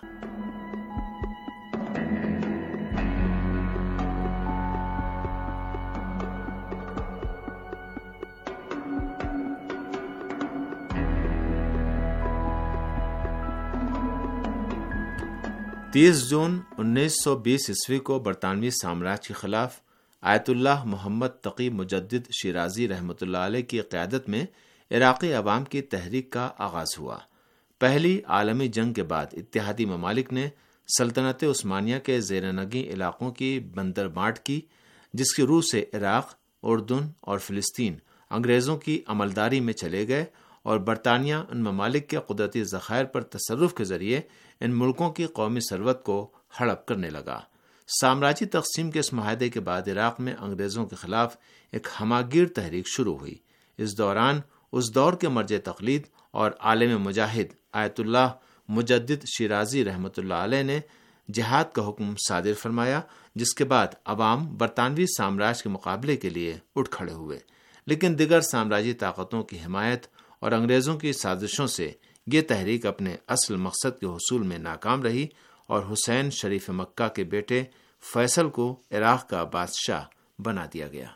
تیس جون انیس سو بیس عیسوی کو برطانوی سامراج کے خلاف آیت اللہ محمد تقی مجدد شیرازی رحمۃ اللہ علیہ کی قیادت میں عراقی عوام کی تحریک کا آغاز ہوا. پہلی عالمی جنگ کے بعد اتحادی ممالک نے سلطنت عثمانیہ کے زیر نگیں علاقوں کی بندر بانٹ کی، جس کی روح سے عراق، اردن اور فلسطین انگریزوں کی عملداری میں چلے گئے اور برطانیہ ان ممالک کے قدرتی ذخائر پر تصرف کے ذریعے ان ملکوں کی قومی ثروت کو ہڑپ کرنے لگا. سامراجی تقسیم کے اس معاہدے کے بعد عراق میں انگریزوں کے خلاف ایک ہماگیر تحریک شروع ہوئی. اس دوران اس دور کے مرجع تقلید اور عالم مجاہد آیت اللہ مجدد شیرازی رحمۃ اللہ علیہ نے جہاد کا حکم صادر فرمایا، جس کے بعد عوام برطانوی سامراج کے مقابلے کے لیے اٹھ کھڑے ہوئے. لیکن دیگر سامراجی طاقتوں کی حمایت اور انگریزوں کی سازشوں سے یہ تحریک اپنے اصل مقصد کے حصول میں ناکام رہی اور حسین شریف مکہ کے بیٹے فیصل کو عراق کا بادشاہ بنا دیا گیا.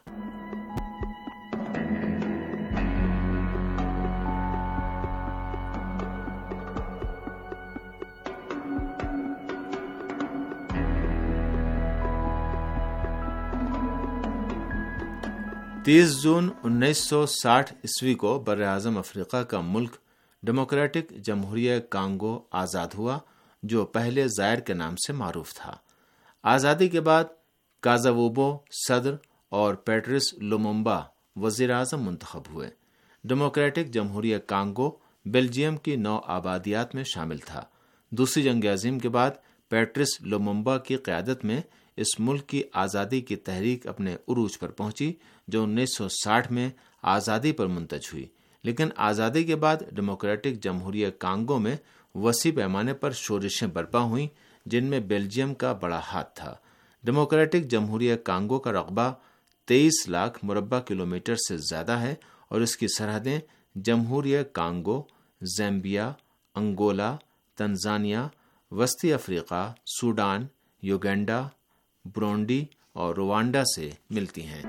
تیس جون انیس سو ساٹھ عیسوی کو براعظم افریقہ کا ملک ڈیموکریٹک جمہوریہ کانگو آزاد ہوا، جو پہلے زائر کے نام سے معروف تھا. آزادی کے بعد کازاووبو صدر اور پیٹرس لومومبا وزیر اعظم منتخب ہوئے۔ ڈیموکریٹک جمہوریہ کانگو بیلجیم کی نو آبادیات میں شامل تھا۔ دوسری جنگ عظیم کے بعد پیٹرس لومومبا کی قیادت میں اس ملک کی آزادی کی تحریک اپنے عروج پر پہنچی، جو انیس سو ساٹھ میں آزادی پر منتج ہوئی۔ لیکن آزادی کے بعد ڈیموکریٹک جمہوریہ کانگو میں وسیع پیمانے پر شورشیں برپا ہوئیں، جن میں بیلجیم کا بڑا ہاتھ تھا۔ ڈیموکریٹک جمہوریہ کانگو کا رقبہ تیئیس لاکھ مربع کلومیٹر سے زیادہ ہے اور اس کی سرحدیں جمہوریہ کانگو، زیمبیا، انگولا، تنزانیہ، وسطی افریقہ، سوڈان، یوگینڈا، برونڈی اور روانڈا سے ملتی ہیں۔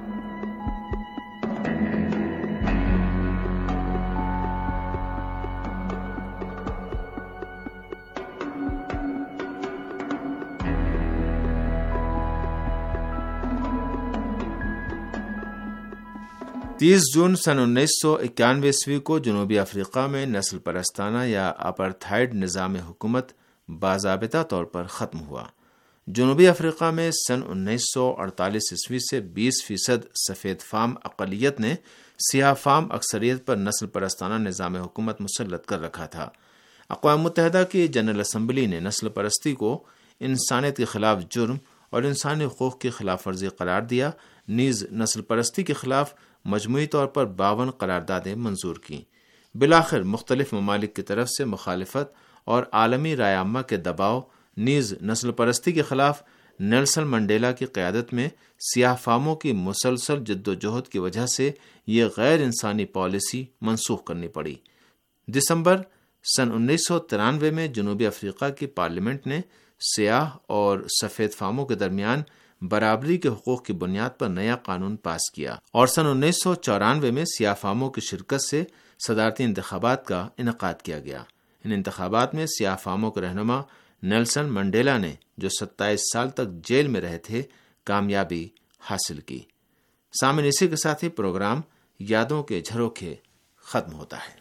تیس جون سن انیس سو اکیانوے عیسوی کو جنوبی افریقہ میں نسل پرستانہ یا اپرتھائڈ نظام حکومت باضابطہ طور پر ختم ہوا۔ جنوبی افریقہ میں سن انیس سو اڑتالیس عیسوی سے بیس فیصد سفید فام اقلیت نے سیاہ فام اکثریت پر نسل پرستانہ نظام حکومت مسلط کر رکھا تھا۔ اقوام متحدہ کی جنرل اسمبلی نے نسل پرستی کو انسانیت کے خلاف جرم اور انسانی حقوق کی خلاف ورزی قرار دیا، نیز نسل پرستی کے خلاف مجموعی طور پر باون قراردادیں منظور کیں۔ بالآخر مختلف ممالک کی طرف سے مخالفت اور عالمی رائے عامہ کے دباؤ، نیز نسل پرستی کے خلاف نیلسن منڈیلا کی قیادت میں سیاہ فاموں کی مسلسل جدوجہد کی وجہ سے یہ غیر انسانی پالیسی منسوخ کرنی پڑی۔ دسمبر سن انیس سو ترانوے میں جنوبی افریقہ کی پارلیمنٹ نے سیاہ اور سفید فاموں کے درمیان برابری کے حقوق کی بنیاد پر نیا قانون پاس کیا، اور سن انیس سو چورانوے میں سیاہ فاموں کی شرکت سے صدارتی انتخابات کا انعقاد کیا گیا۔ ان انتخابات میں سیاہ فاموں کے رہنما نیلسن منڈیلا نے، جو ستائیس سال تک جیل میں رہے تھے، کامیابی حاصل کی۔ سامعین، اسی کے ساتھ ہی پروگرام یادوں کے جھروکے ختم ہوتا ہے۔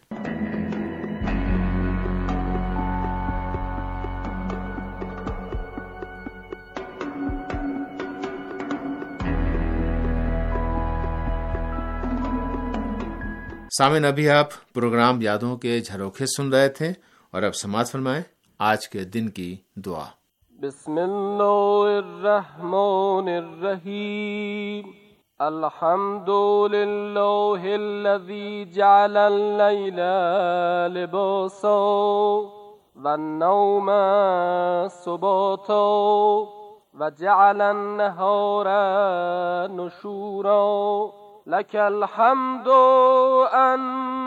سامعین، ابھی آپ پروگرام یادوں کے جھروکے سن رہے تھے، اور اب سماعت فرمائیں آج کے دن کی دعا۔ بسم اللہ الرحمن الرحیم، الحمد للہ الذی جعل اللیل لباسا والنوم سباتا وجعل النہار نشورا، لك الحمد أن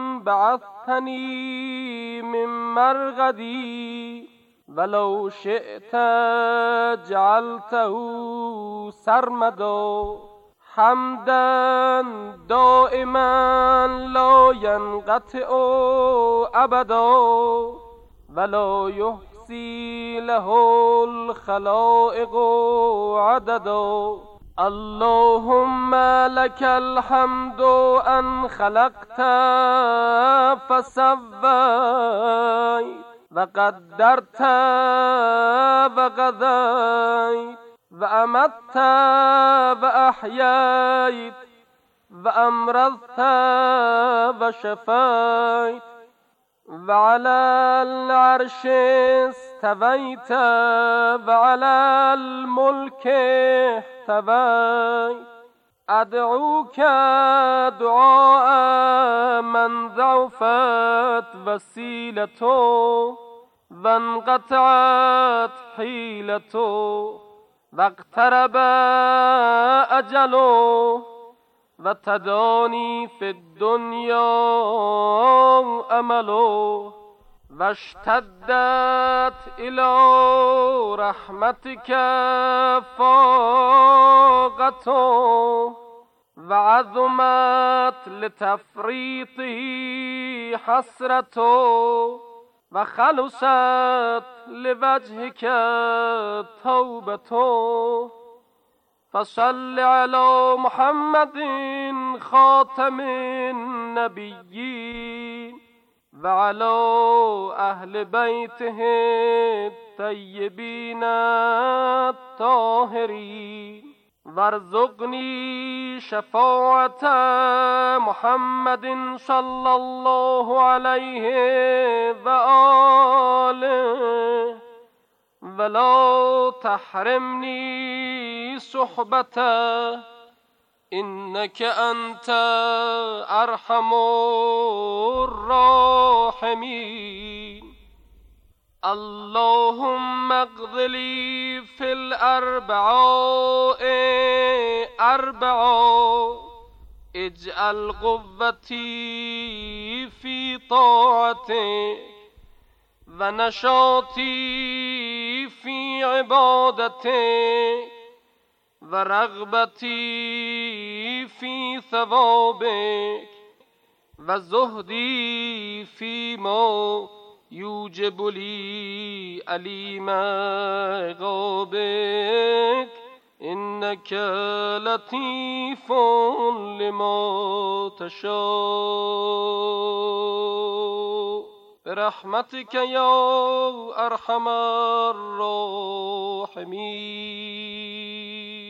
بعثتني من مرغدي ولو شئت جعلته سرمدا، حمدا دائما لا ينقطع أبدا ولا يحصي له الخلائق عددا، اللهم لك الحمد أن خلقت فسويت وقدرت وقضيت وأمت وأحييت وأمرضت وشفيت، وعلى العرش استويت وعلى الملك احتويت، أدعوك دعاء من ضعفت وسيلته وانقطعت حيلته واقترب أجله وتداني في الدنيا أمله واشتدت إلى رحمتك فاقته وعظمت لتفريطه حسرته وخلصت لوجهك توبته، فصل على محمد خاتم النبيين وعلى أهل بيته الطيبين الطاهرين وارزقني شفاعة محمد صلى الله عليه وآله ولا تحرمني صحبته إنك أنت أرحم الراحمين. اللهم اقض لي في الأربعاء أربعا اجعل قوتي في طاعتك ونشاطي في عبادتك ورغبتي في ثوابك وزهدي فيما یوجب لی علیم غابک انک لطیف لما تشاء برحمتک یا ارحم الراحمین.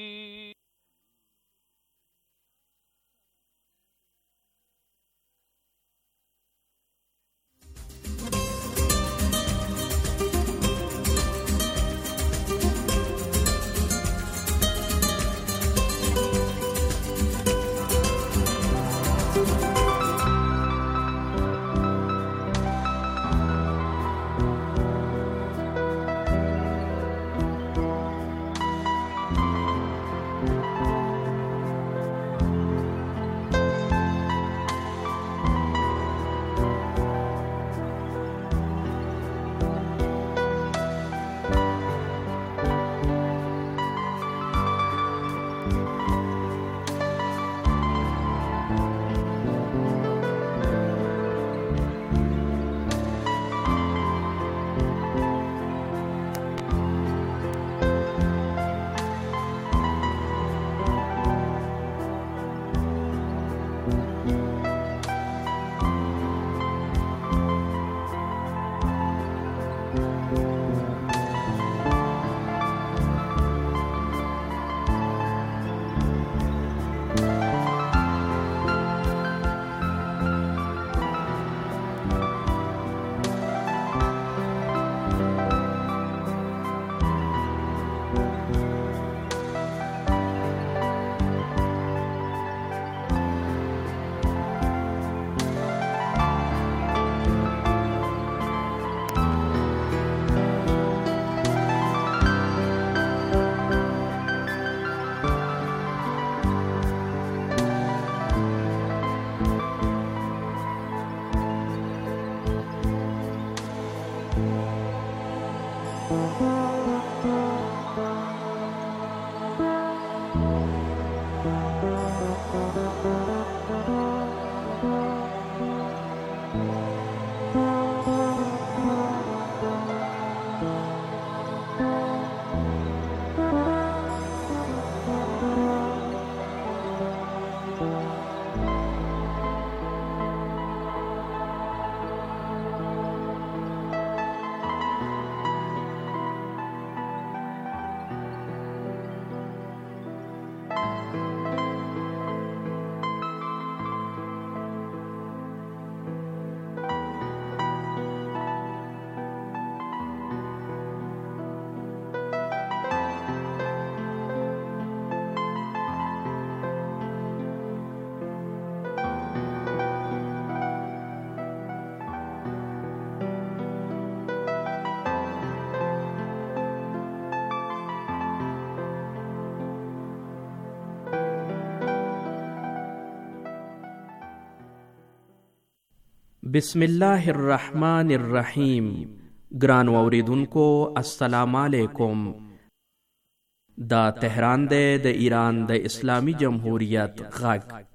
بسم الله الرحمن الرحیم. ګران اوریدونکو السلام علیکم. دا تهران دی د ایران د اسلامی جمهوریت غږ.